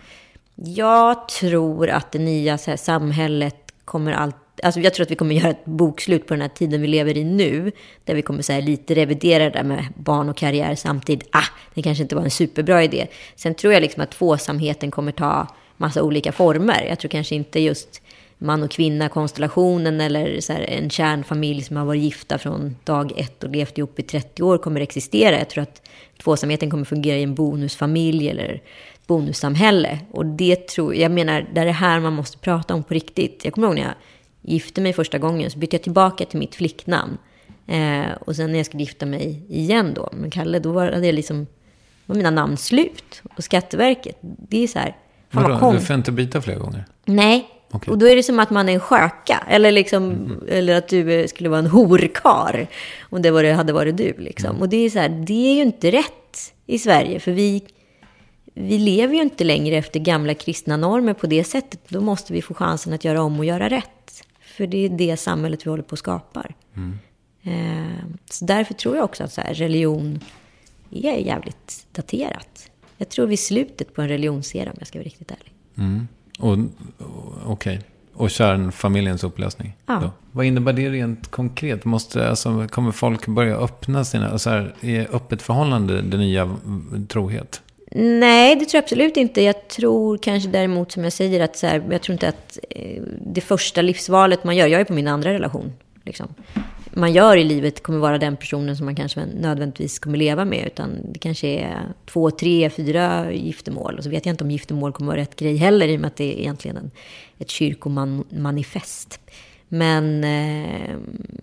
Jag tror att det nya så här, samhället kommer allt... Alltså jag tror att vi kommer göra ett bokslut på den här tiden vi lever i nu. Där vi kommer så här, lite revidera det där med barn och karriär samtidigt. Ah, det kanske inte var en superbra idé. Sen tror jag liksom att tvåsamheten kommer ta massa olika former. Jag tror kanske inte just man och kvinna konstellationen eller så här, en kärnfamilj som har varit gifta från dag ett och levt ihop i trettio år kommer existera. Jag tror att tvåsamheten kommer fungera i en bonusfamilj eller bonussamhälle. Och det tror jag menar, det är det här man måste prata om på riktigt. Jag kommer ihåg när jag gifte mig första gången så bytte jag tillbaka till mitt flicknamn. Eh, och sen när jag skulle gifta mig igen då, med Kalle, då var det liksom, var mina namn slut. Och Skatteverket, det är så här... Vadå, du får inte byta flera gånger? Nej, okay. Och då är det som att man är en sköka. Eller, liksom, mm. eller att du skulle vara en horkar. Om det, var, det hade varit du. Liksom. Mm. Och det är så här, det är ju inte rätt i Sverige. För vi, vi lever ju inte längre efter gamla kristna normer på det sättet. Då måste vi få chansen att göra om och göra rätt. För det är det samhället vi håller på att skapa. Mm. Eh, så därför tror jag också att så här, religion är jävligt daterat. Jag tror vi är slutet på en religionsera, om jag ska vara riktigt ärlig. Mm. Och, okej. Okay. Och kärnfamiljens upplösning. Ja. Då. Vad innebär det rent konkret? Måste, alltså, kommer folk börja öppna sina... Alltså här, är öppet förhållande det nya trohet? Nej, det tror jag absolut inte. Jag tror kanske däremot, som jag säger, att så här, jag tror inte att eh, det första livsvalet man gör... Jag är på min andra relation, liksom. Man gör i livet kommer vara den personen som man kanske nödvändigtvis kommer leva med, utan det kanske är två, tre, fyra giftermål. Och så vet jag inte om giftermål kommer vara rätt grej heller, i och med att det är egentligen en, ett kyrkomanifest. Men eh,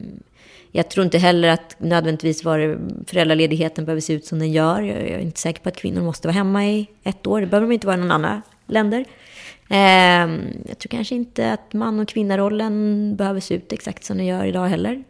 jag tror inte heller att nödvändigtvis var föräldraledigheten behöver se ut som den gör. Jag är inte säker på att kvinnor måste vara hemma i ett år. Det behöver de inte vara i någon annan länder. Eh, jag tror kanske inte att man- och kvinnarollen behöver se ut exakt som den gör idag heller.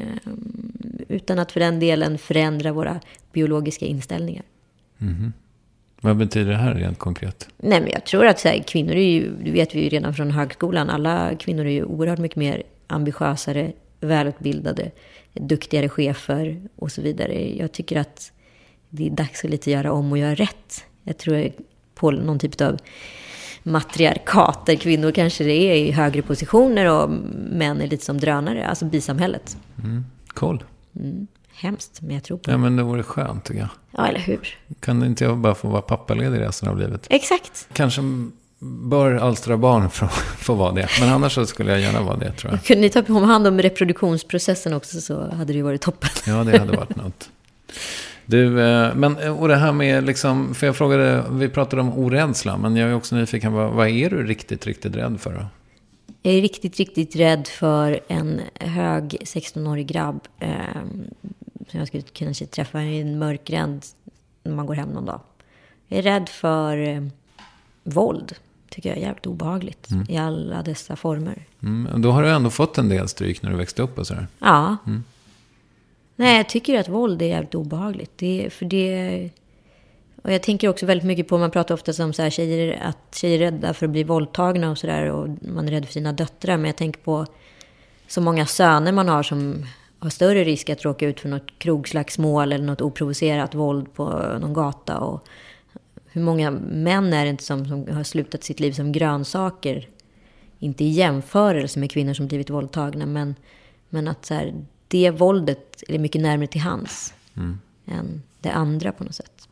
Utan att för den delen förändra våra biologiska inställningar. Mm-hmm. Vad betyder det här rent konkret? Nej, men jag tror att så här, kvinnor är ju, det vet vi ju redan från högskolan, alla kvinnor är ju oerhört mycket mer ambitiösare, välutbildade, duktigare chefer och så vidare. Jag tycker att det är dags att lite göra om och göra rätt. Jag tror på någon typ av matriarkat där kvinnor kanske är i högre positioner och män är lite som drönare, alltså bisamhället. Mm, cool. Mm, hemskt, men jag tror på det. Ja, men det vore skönt, tycker jag. Ja, eller hur? Kan inte jag bara få vara pappaledig resten av livet? Exakt. Kanske bör alstra barn för att få vara det. Men annars så skulle jag gärna vara det, tror jag. Kunde ni ta om hand om reproduktionsprocessen också, så hade det ju varit toppen. Ja, det hade varit något. Du, men, och det här med liksom, för jag frågade, vi pratade om orädsla, men jag är också nyfiken, vad, vad är du riktigt, riktigt rädd för då? Jag är riktigt, riktigt rädd för en hög sexton-årig grabb eh, som jag skulle kanske träffa i en mörk gränd när man går hem någon dag. Jag är rädd för eh, våld, tycker jag är jävligt obehagligt mm. i alla dessa former. Mm, då har du ändå fått en del stryk när du växte upp och sådär. Ja. Mm. Nej, jag tycker att våld är jävligt obehagligt. Det är, för det, och jag tänker också väldigt mycket på, man pratar ofta om så här, tjejer, att tjejer är rädda för att bli våldtagna och sådär, och man är rädd för sina döttrar. Men jag tänker på så många söner man har som har större risk att råka ut för något krogslagsmål eller något oprovocerat våld på någon gata. Och hur många män är det inte som, som har slutat sitt liv som grönsaker? Inte i jämförelse med kvinnor som blivit våldtagna, men, men att så här, det våldet är mycket närmare till hands mm. än det andra på något sätt.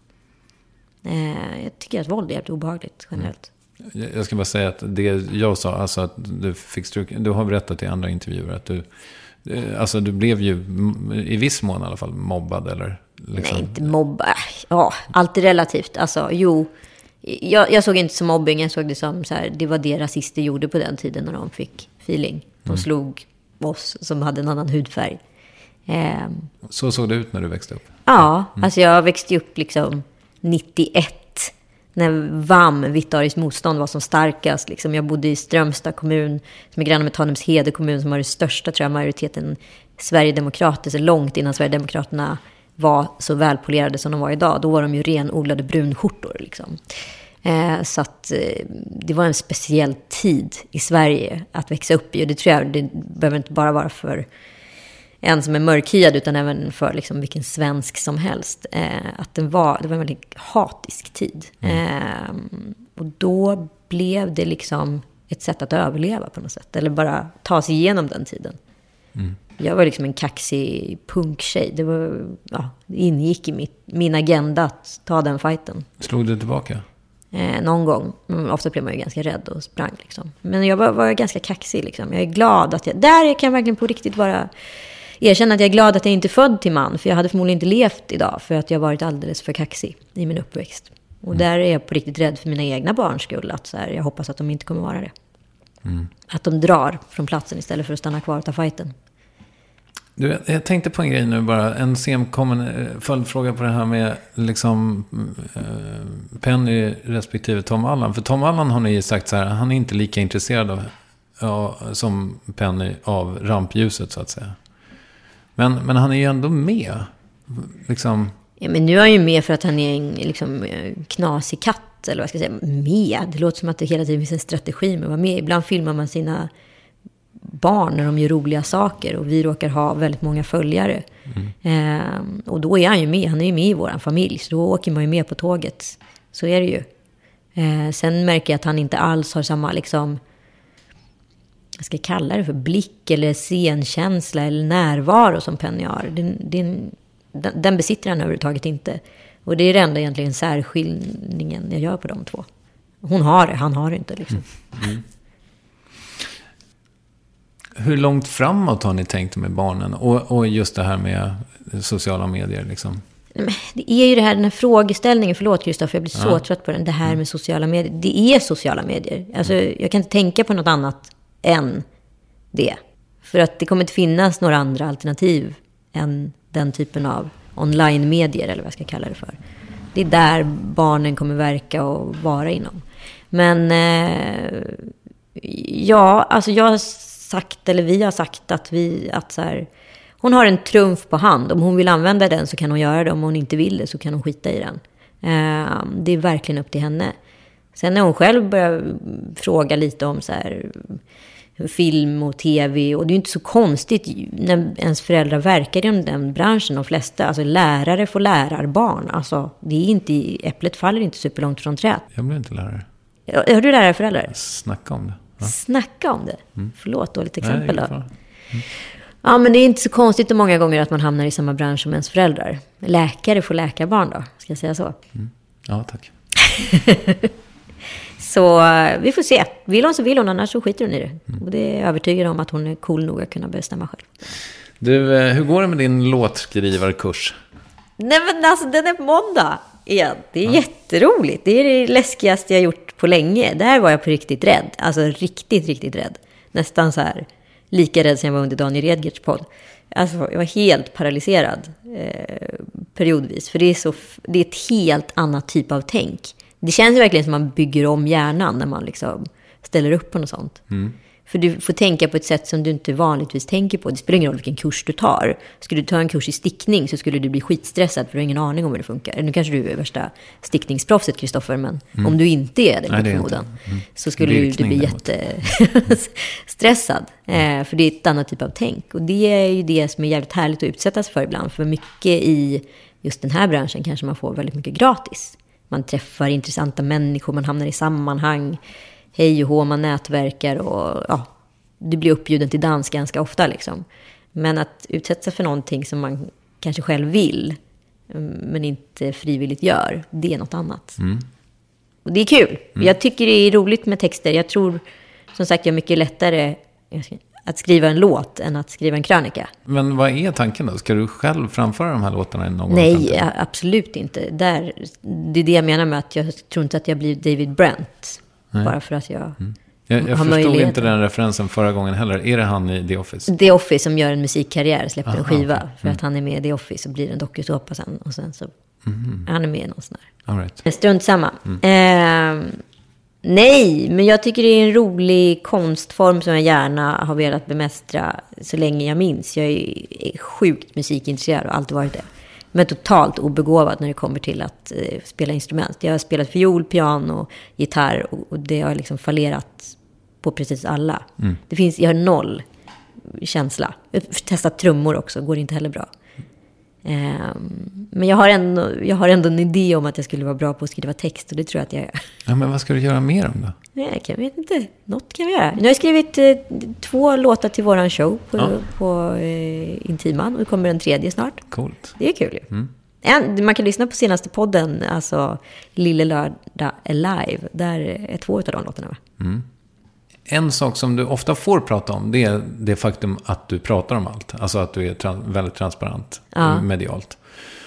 Eh, jag tycker att våld är helt obehagligt generellt. Mm. Jag ska bara säga att det jag sa, alltså att du fick struk, du har berättat i andra intervjuer att du, alltså du blev ju i viss mån i alla fall mobbad, eller? Liksom. Nej, inte mobbad. Ja, allt är relativt. Alltså, jo. Jag, jag såg inte som mobbing, jag såg det som så här, det var det rasister gjorde på den tiden när de fick feeling. De mm. slog oss som hade en annan hudfärg. Eh, Så såg det ut när du växte upp? Ja, mm. alltså jag växte upp liksom nittioett när V A M, Vitt ariskt motstånd, var som starkast. Liksom jag bodde i Strömstad kommun som är granne med Tanumshede kommun, som har det största, tror jag, majoriteten Sverigedemokrater, så långt innan Sverigedemokraterna var så välpolerade som de var idag. Då var de ju renodlade brunskjortor liksom. Eh, så att eh, det var en speciell tid i Sverige att växa upp i. Och det tror jag, det behöver inte bara vara för en som är mörkhyad utan även för liksom vilken svensk som helst. Eh, att det var, det var en väldigt hatisk tid. Mm. Eh, och då blev det liksom ett sätt att överleva på något sätt. Eller bara ta sig igenom den tiden. Mm. Jag var liksom en kaxig punktjej. Det, var, ja, det ingick i mitt, min agenda att ta den fighten. Slog du tillbaka? Eh, någon gång. Ofta blev man ju ganska rädd och sprang. Liksom. Men jag var, var ganska kaxig. Liksom. Jag är glad att jag... Där kan jag verkligen på riktigt vara... Erkänna att jag är glad att jag inte är född till man. För jag hade förmodligen inte levt idag. För att jag varit alldeles för kaxig i min uppväxt. Och mm. där är jag på riktigt rädd för mina egna barns skull. Att så här, jag hoppas att de inte kommer vara det. Mm. Att de drar från platsen istället för att stanna kvar och ta fighten. Du, jag tänkte på en grej nu bara. En senkommen följdfråga på det här med liksom eh, Penny respektive Tom Allan. För Tom Allan har ni sagt så här, han är inte lika intresserad av, ja, som Penny av rampljuset så att säga. Men, men han är ju ändå med. Liksom. Ja, men nu är han ju med för att han är en liksom, knasig katt. Eller vad ska jag säga, med. Det låter som att det hela tiden finns en strategi med att vara med. Ibland filmar man sina barn när de gör roliga saker. Och vi råkar ha väldigt många följare. Mm. Eh, och då är han ju med. Han är ju med i vår familj. Så då åker man ju med på tåget. Så är det ju. Eh, sen märker jag att han inte alls har samma liksom... Jag ska kalla det för blick eller scenkänsla eller närvaro som Penny har. Den, den, den besitter han överhuvudtaget inte. Och det är det enda egentligen särskiljningen jag gör på de två. Hon har det, han har det inte liksom. Mm. Mm. Hur långt framåt har ni tänkt med barnen? Och, och just det här med sociala medier liksom. Det är ju det här, den här frågeställningen, förlåt Kristoffer, jag blir så ja. trött på den. Det här med sociala medier, det är sociala medier. Alltså, jag kan inte tänka på något annat än det. För att det kommer inte finnas några andra alternativ än den typen av online-medier, eller vad jag ska kalla det för. Det är där barnen kommer verka och vara inom. Men eh, ja, alltså jag har sagt, eller vi har sagt att vi, att så här, hon har en trumf på hand. Om hon vill använda den så kan hon göra det. Om hon inte vill det så kan hon skita i den. Eh, det är verkligen upp till henne. Sen när hon själv börjar fråga lite om så här, film och tv, och det är ju inte så konstigt när ens föräldrar verkar i den branschen, de flesta, alltså lärare får lärarbarn, alltså det är inte, äpplet faller inte superlångt från träd. Jag blir inte lärare. Hör du lärarföräldrar? Snacka om det. Ja. Snacka om det? Mm. Förlåt, dåligt exempel. Nej, då. Mm. Ja, men det är inte så konstigt många gånger att man hamnar i samma bransch som ens föräldrar. Läkare får läkarbarn då, ska jag säga så? Mm. Ja, tack. Så vi får se. Vill hon så vill hon, annars så skiter hon i det. Mm. Och det är jag övertygad om att hon är cool nog att kunna bestämma själv. Du, hur går det med din låtskrivarkurs? Nej men alltså, den är på måndag igen. Det är ja. jätteroligt. Det är det läskigaste jag gjort på länge. Där var jag på riktigt rädd. Alltså riktigt, riktigt rädd. Nästan så här, lika rädd som jag var under Daniel Redgerts podd. Alltså jag var helt paralyserad eh, periodvis. För det är, så, det är ett helt annat typ av tänk. Det känns verkligen som man bygger om hjärnan när man liksom ställer upp på något sånt. Mm. För du får tänka på ett sätt som du inte vanligtvis tänker på. Det spelar ingen roll vilken kurs du tar. Skulle du ta en kurs i stickning så skulle du bli skitstressad för du har ingen aning om hur det funkar. Nu kanske du är värsta stickningsproffset, Kristoffer, men mm. om du inte är det, Nej, förmodan, mm. så skulle du, du bli jättestressad. Mm. Eh, för det är ett annat typ av tänk. Och det är ju det som är jävligt härligt att utsättas för ibland. För mycket i just den här branschen kanske man får väldigt mycket gratis. Man träffar intressanta människor, man hamnar i sammanhang, hej och hå, man nätverkar och ja, du blir uppbjuden till dans ganska ofta liksom. Men att utsätta för någonting som man kanske själv vill men inte frivilligt gör, det är något annat. Mm. Och det är kul. Mm. Jag tycker det är roligt med texter. Jag tror som sagt jag är mycket lättare att skriva en låt än att skriva en krönika. Men vad är tanken då? Ska du själv framföra de här låtarna i någon Nej, gång? absolut inte. Där, det är det jag menar med att jag tror inte att jag blir David Brent. Nej. Bara för att jag mm. Jag, jag har förstod möjlighet. Inte den referensen förra gången heller. Är det han i The Office? The Office som gör en musikkarriär, släpper Aha, en skiva. okay. mm. För att han är med i The Office och blir en dokusåpa sen. Och sen så mm. han är med i någon sån här. All right. Strunt samma. Mm. Eh, nej, men jag tycker det är en rolig konstform som jag gärna har velat bemästra så länge jag minns. Jag är, är sjukt musikintresserad och alltid varit det. Men totalt obegåvad när det kommer till att eh, spela instrument. Jag har spelat fiol, piano, gitarr och, och det har liksom fallerat på precis alla. Mm. Det finns, jag har noll känsla. Jag har testat trummor också, går inte heller bra. Um, men jag har, ändå, jag har ändå en idé om att jag skulle vara bra på att skriva text och det tror jag att jag är. Ja, men vad ska du göra mer om då? Nej, jag vet inte. Något kan vi göra. Nu har jag skrivit eh, två låtar till våran show på, ja. på eh, Intiman och det kommer en tredje snart. Coolt. Det är kul ju. Mm. En, man kan lyssna på senaste podden, alltså Lille Lördag är live. Där är två av de låtarna va? Mm. En sak som du ofta får prata om, det är det faktum att du pratar om allt. Alltså att du är trans- väldigt transparent ja. medialt.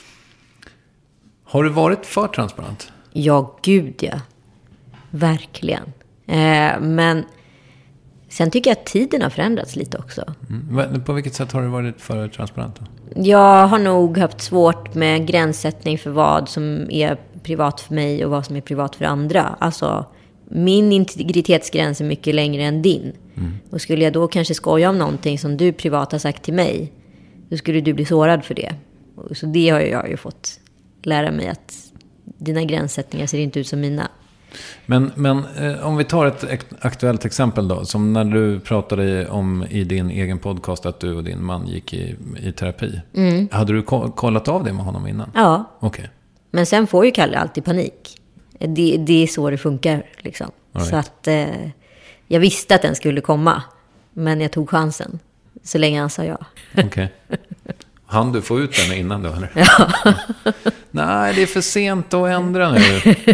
Har du varit för transparent? Ja, gud ja. Verkligen. Eh, men sen tycker jag att tiden har förändrats lite också. Mm. På vilket sätt har du varit för transparent då? Jag har nog haft svårt med gränssättning för vad som är privat för mig och vad som är privat för andra. Alltså... Min integritetsgräns är mycket längre än din. Mm. Och skulle jag då kanske skoja om någonting som du privat har sagt till mig, då skulle du bli sårad för det. Så det har jag ju fått lära mig, att dina gränssättningar ser inte ut som mina. Men, men eh, om vi tar ett aktuellt exempel då, som när du pratade om i din egen podcast att du och din man gick i, i terapi. Mm. Hade du ko- kollat av det med honom innan? Ja. Okej. Okay. Men sen får ju Kalle alltid panik. Det, det är så det funkar liksom. Right. Så att eh, jag visste att den skulle komma, men jag tog chansen så länge han sa ja. Okej. Okay. Han du få ut den innan då eller? Ja. Nej, det är för sent att ändra nu.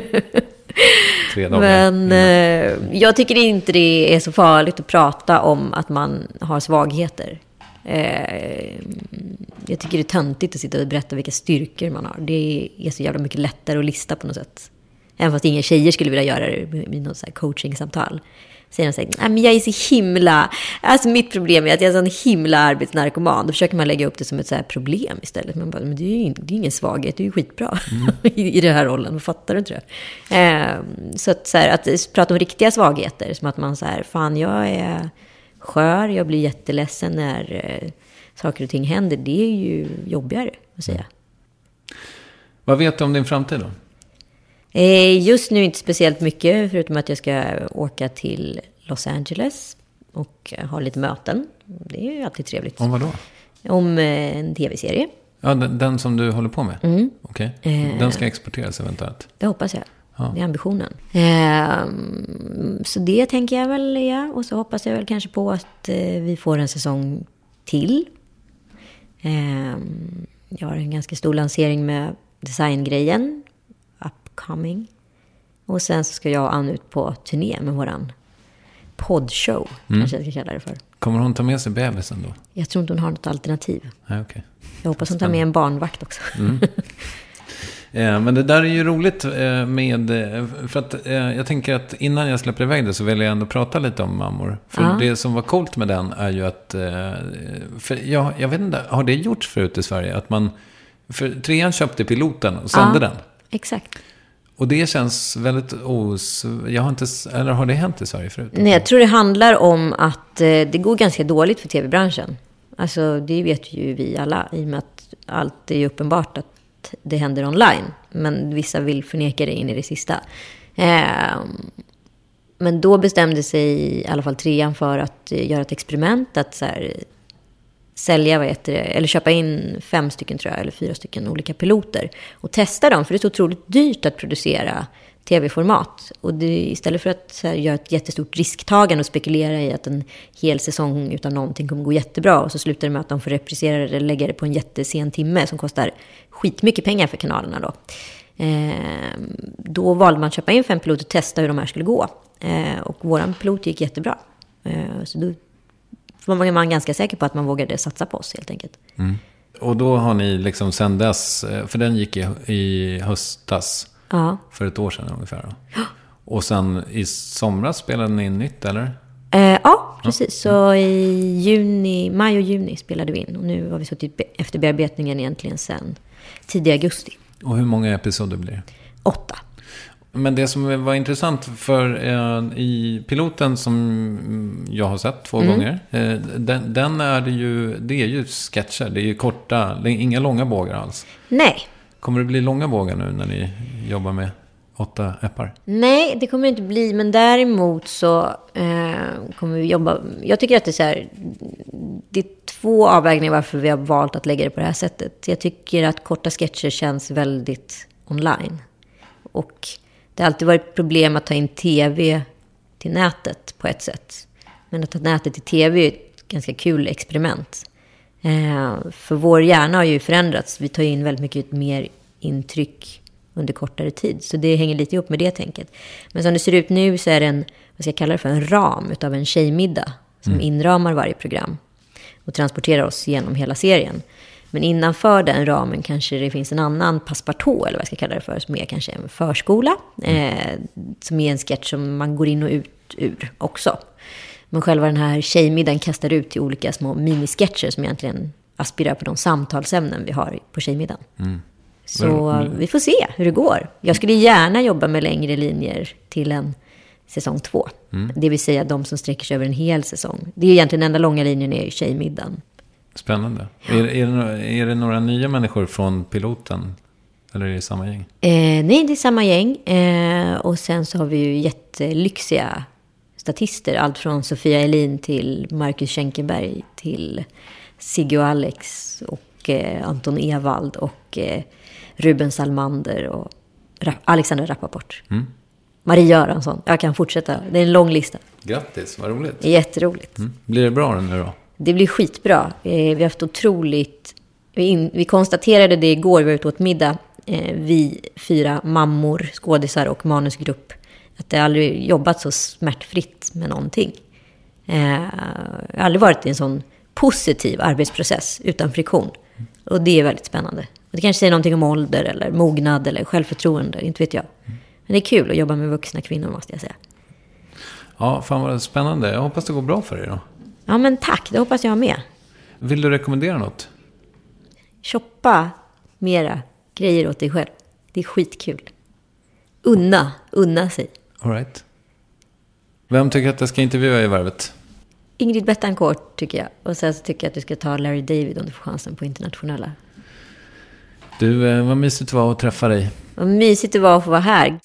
Tre dagar. Men eh, jag tycker inte det är så farligt att prata om att man har svagheter. Eh, jag tycker det är töntigt att sitta och berätta vilka styrkor man har. Det är så jävla mycket lättare att lista på något sätt. Även fast inga tjejer skulle vilja göra det i något så här coachingsamtal. Säger de så här, nej men jag är så himla... Alltså mitt problem är att jag är så himla arbetsnarkoman. Då försöker man lägga upp det som ett så här problem istället. Man bara, men det är ju det är ingen svaghet, det är ju skitbra mm. i, i den här rollen. Fattar du inte det? Eh, så att, så här, att prata om riktiga svagheter, som att man så här, fan jag är skör, jag blir jätteledsen när eh, saker och ting händer. Det är ju jobbigare att säga. Mm. Vad vet du om din framtid då? Just nu inte speciellt mycket, förutom att jag ska åka till Los Angeles och ha lite möten. Det är ju alltid trevligt. Om vad då? Om en tv-serie. Ja, den, den som du håller på med? Mm. Okej. Okay. Den ska exporteras eventuellt? Det hoppas jag. Ja. Det är ambitionen. Eh, så det tänker jag väl, ja. Och så hoppas jag väl kanske på att eh, vi får en säsong till. Eh, jag har en ganska stor lansering med designgrejen. Upcoming. Och sen så ska jag och Ann ut på turné med våran poddshow. Mm. Kanske jag ska kalla det för. Kommer hon ta med sig bebisen då? Jag tror inte hon har något alternativ. Nej, okay. Jag hoppas hon tar med en barnvakt också. Mm. Eh, men det där är ju roligt eh, med... För att eh, jag tänker att innan jag släpper iväg det så vill jag ändå prata lite om mammor. För ja. Det som var coolt med den är ju att... Eh, för jag, jag vet inte, har det gjorts förut i Sverige? Att man... För trean köpte piloten och sände ja, den. Exakt. Och det känns väldigt os... Jag har inte... Eller har det hänt i Sverige förut? Nej, jag tror det handlar om att eh, det går ganska dåligt för tv-branschen. Alltså det vet ju vi alla, i och med att allt är ju uppenbart att det händer online. Men vissa vill förneka det in i det sista. Eh, men då bestämde sig i alla fall trean för att eh, göra ett experiment. Att så här, sälja, vad heter det, eller köpa in fem stycken tror jag, eller fyra stycken olika piloter. Och testa dem, för det är så otroligt dyrt att producera tv-format. Och det, istället för att så här, göra ett jättestort risktagande och spekulera i att en hel säsong utan någonting kommer gå jättebra. Och så slutar det med att de får reprisera det eller lägga det på en jättesen timme som kostar skitmycket pengar för kanalerna då. Eh, då valde man att köpa in fem piloter och testa hur de här skulle gå. Eh, och våran pilot gick jättebra. Eh, så då var man ganska säker på att man vågade satsa på oss helt enkelt. Mm. Och då har ni liksom sen dess, för den gick i, i höstas, ja. För ett år sedan ungefär då. Ja. Och sen i somras spelade ni in nytt, eller? Eh, ja, precis. Ja. Så i juni, maj och juni spelade vi in. Och nu har vi suttit efter bearbetningen egentligen sen tidig augusti. Och hur många episoder blir det? Åtta. Men det som var intressant för eh, i piloten som jag har sett två mm. gånger, eh, den, den är det ju, det är ju sketcher, det är ju korta, det är inga långa bågar alls. Nej. Kommer det bli långa bågar nu när ni jobbar med åtta äppar? Nej, det kommer det inte bli, men däremot så eh, kommer vi jobba, jag tycker att det är så här, det är två avvägningar varför vi har valt att lägga det på det här sättet. Jag tycker att korta sketcher känns väldigt online. Och det har alltid varit problem att ta in tv till nätet på ett sätt. Men att ta nätet till tv är ett ganska kul experiment. Eh, för vår hjärna har ju förändrats. Vi tar in väldigt mycket mer intryck under kortare tid. Så det hänger lite ihop med det tänket. Men som det ser ut nu så är det en, vad ska jag kalla det för, en ram utav en tjejmiddag som mm. inramar varje program och transporterar oss genom hela serien. Men innanför den ramen kanske det finns en annan passepartout, eller vad jag ska kalla det för, som är kanske en förskola. Mm. Eh, som är en sketch som man går in och ut ur också. Men själva den här tjejmiddagen kastar ut till olika små minisketcher som egentligen aspirerar på de samtalsämnen vi har på tjejmiddagen. Mm. Så mm. vi får se hur det går. Jag skulle gärna jobba med längre linjer till en säsong två. Mm. Det vill säga de som sträcker sig över en hel säsong. Det är egentligen den enda långa linjen är tjejmiddagen. Spännande. Ja. Är, är, det, är det några nya människor från piloten? Eller är det samma gäng? Eh, nej, det är samma gäng. Eh, och sen så har vi ju jättelyxiga statister. Allt från Sofia Elin till Marcus Schenkenberg till Sigge och Alex och eh, Anton Ewald och eh, Ruben Salmander och Ra- Alexander Rappaport. Mm. Marie Göransson. Jag kan fortsätta. Det är en lång lista. Grattis, vad roligt. Jätteroligt. Mm. Blir det bra nu då? Det blir skitbra. Vi har haft otroligt... Vi, in, vi konstaterade det igår, vi var ute åt middag. Vi fyra mammor, skådisar och manusgrupp. Att det aldrig jobbat så smärtfritt med någonting. Jag har aldrig varit i en sån positiv arbetsprocess utan friktion. Och det är väldigt spännande. Och det kanske säger någonting om ålder eller mognad eller självförtroende, inte vet jag. Men det är kul att jobba med vuxna kvinnor, måste jag säga. Ja, fan vad spännande. Jag hoppas det går bra för dig då. Ja, men tack. Det hoppas jag med. Vill du rekommendera något? Shoppa mera grejer åt dig själv. Det är skitkul. Unna. Unna sig. All right. Vem tycker att jag ska intervjua i Värvet? Ingrid Betancourt tycker jag. Och sen så tycker jag att du ska ta Larry David om du får chansen på internationella. Du, vad mysigt det var att träffa dig. Vad mysigt det var att få vara här.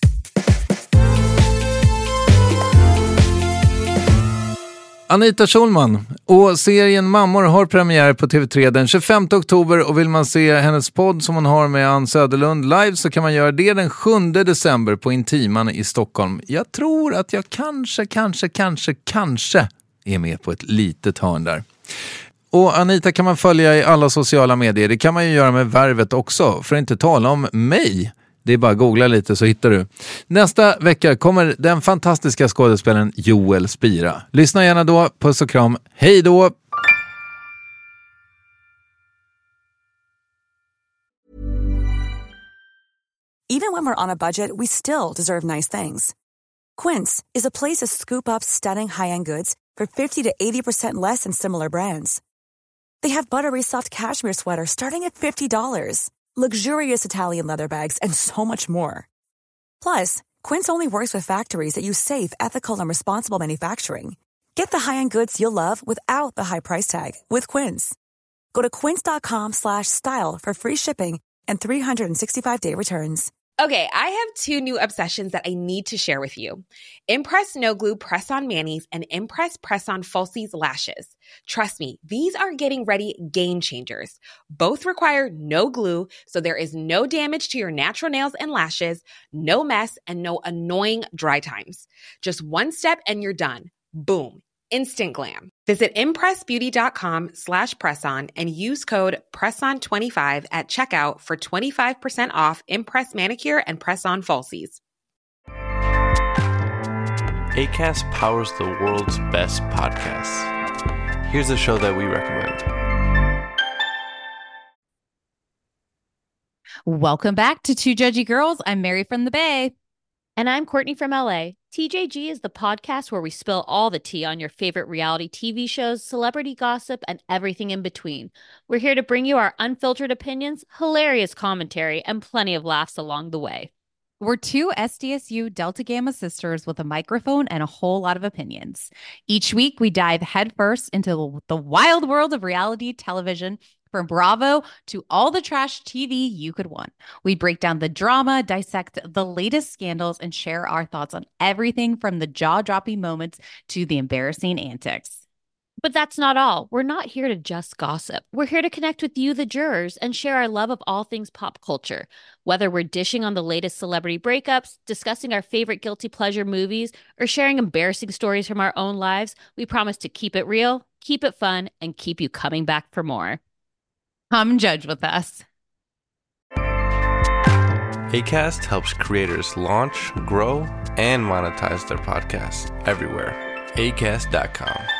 Anita Schulman och serien Mammor har premiär på T V tre den tjugofemte oktober och vill man se hennes podd som hon har med Ann Söderlund live så kan man göra det den sjunde december på Intiman i Stockholm. Jag tror att jag kanske, kanske, kanske, kanske är med på ett litet hörn där. Och Anita kan man följa i alla sociala medier. Det kan man ju göra med Värvet också, för att inte tala om mig. Det är bara att googla lite så hittar du. Nästa vecka kommer den fantastiska skådespelaren Joel Spira. Lyssna gärna då. Puss och kram. Hej då! Even when we're on a budget, we still deserve nice things. Quince is a place to scoop up stunning high-end goods for fifty to eighty percent less than similar brands. They have buttery soft cashmere sweaters starting at fifty dollars. Luxurious Italian leather bags, and so much more. Plus, Quince only works with factories that use safe, ethical, and responsible manufacturing. Get the high-end goods you'll love without the high price tag with Quince. Go to quince.com slash style for free shipping and three sixty-five day returns. Okay, I have two new obsessions that I need to share with you. Impress No Glue Press-On Manis and Impress Press-On Falsies Lashes. Trust me, these are getting ready game changers. Both require no glue, so there is no damage to your natural nails and lashes, no mess, and no annoying dry times. Just one step and you're done. Boom. Instant glam. Visit impressbeauty.com slash presson and use code presson twenty-five at checkout for twenty-five percent off Impress Manicure and Press-On Falsies. Acast powers the world's best podcasts. Here's a show that we recommend. Welcome back to Two Judgy Girls. I'm Mary from the Bay. And I'm Courtney from L A. T J G is the podcast where we spill all the tea on your favorite reality T V shows, celebrity gossip, and everything in between. We're here to bring you our unfiltered opinions, hilarious commentary, and plenty of laughs along the way. We're two S D S U Delta Gamma sisters with a microphone and a whole lot of opinions. Each week, we dive headfirst into the wild world of reality television, from Bravo to all the trash T V you could want. We break down the drama, dissect the latest scandals, and share our thoughts on everything from the jaw-dropping moments to the embarrassing antics. But that's not all. We're not here to just gossip. We're here to connect with you, the jurors, and share our love of all things pop culture. Whether we're dishing on the latest celebrity breakups, discussing our favorite guilty pleasure movies, or sharing embarrassing stories from our own lives, we promise to keep it real, keep it fun, and keep you coming back for more. Come judge with us. Acast helps creators launch, grow, and monetize their podcasts everywhere. acast dot com.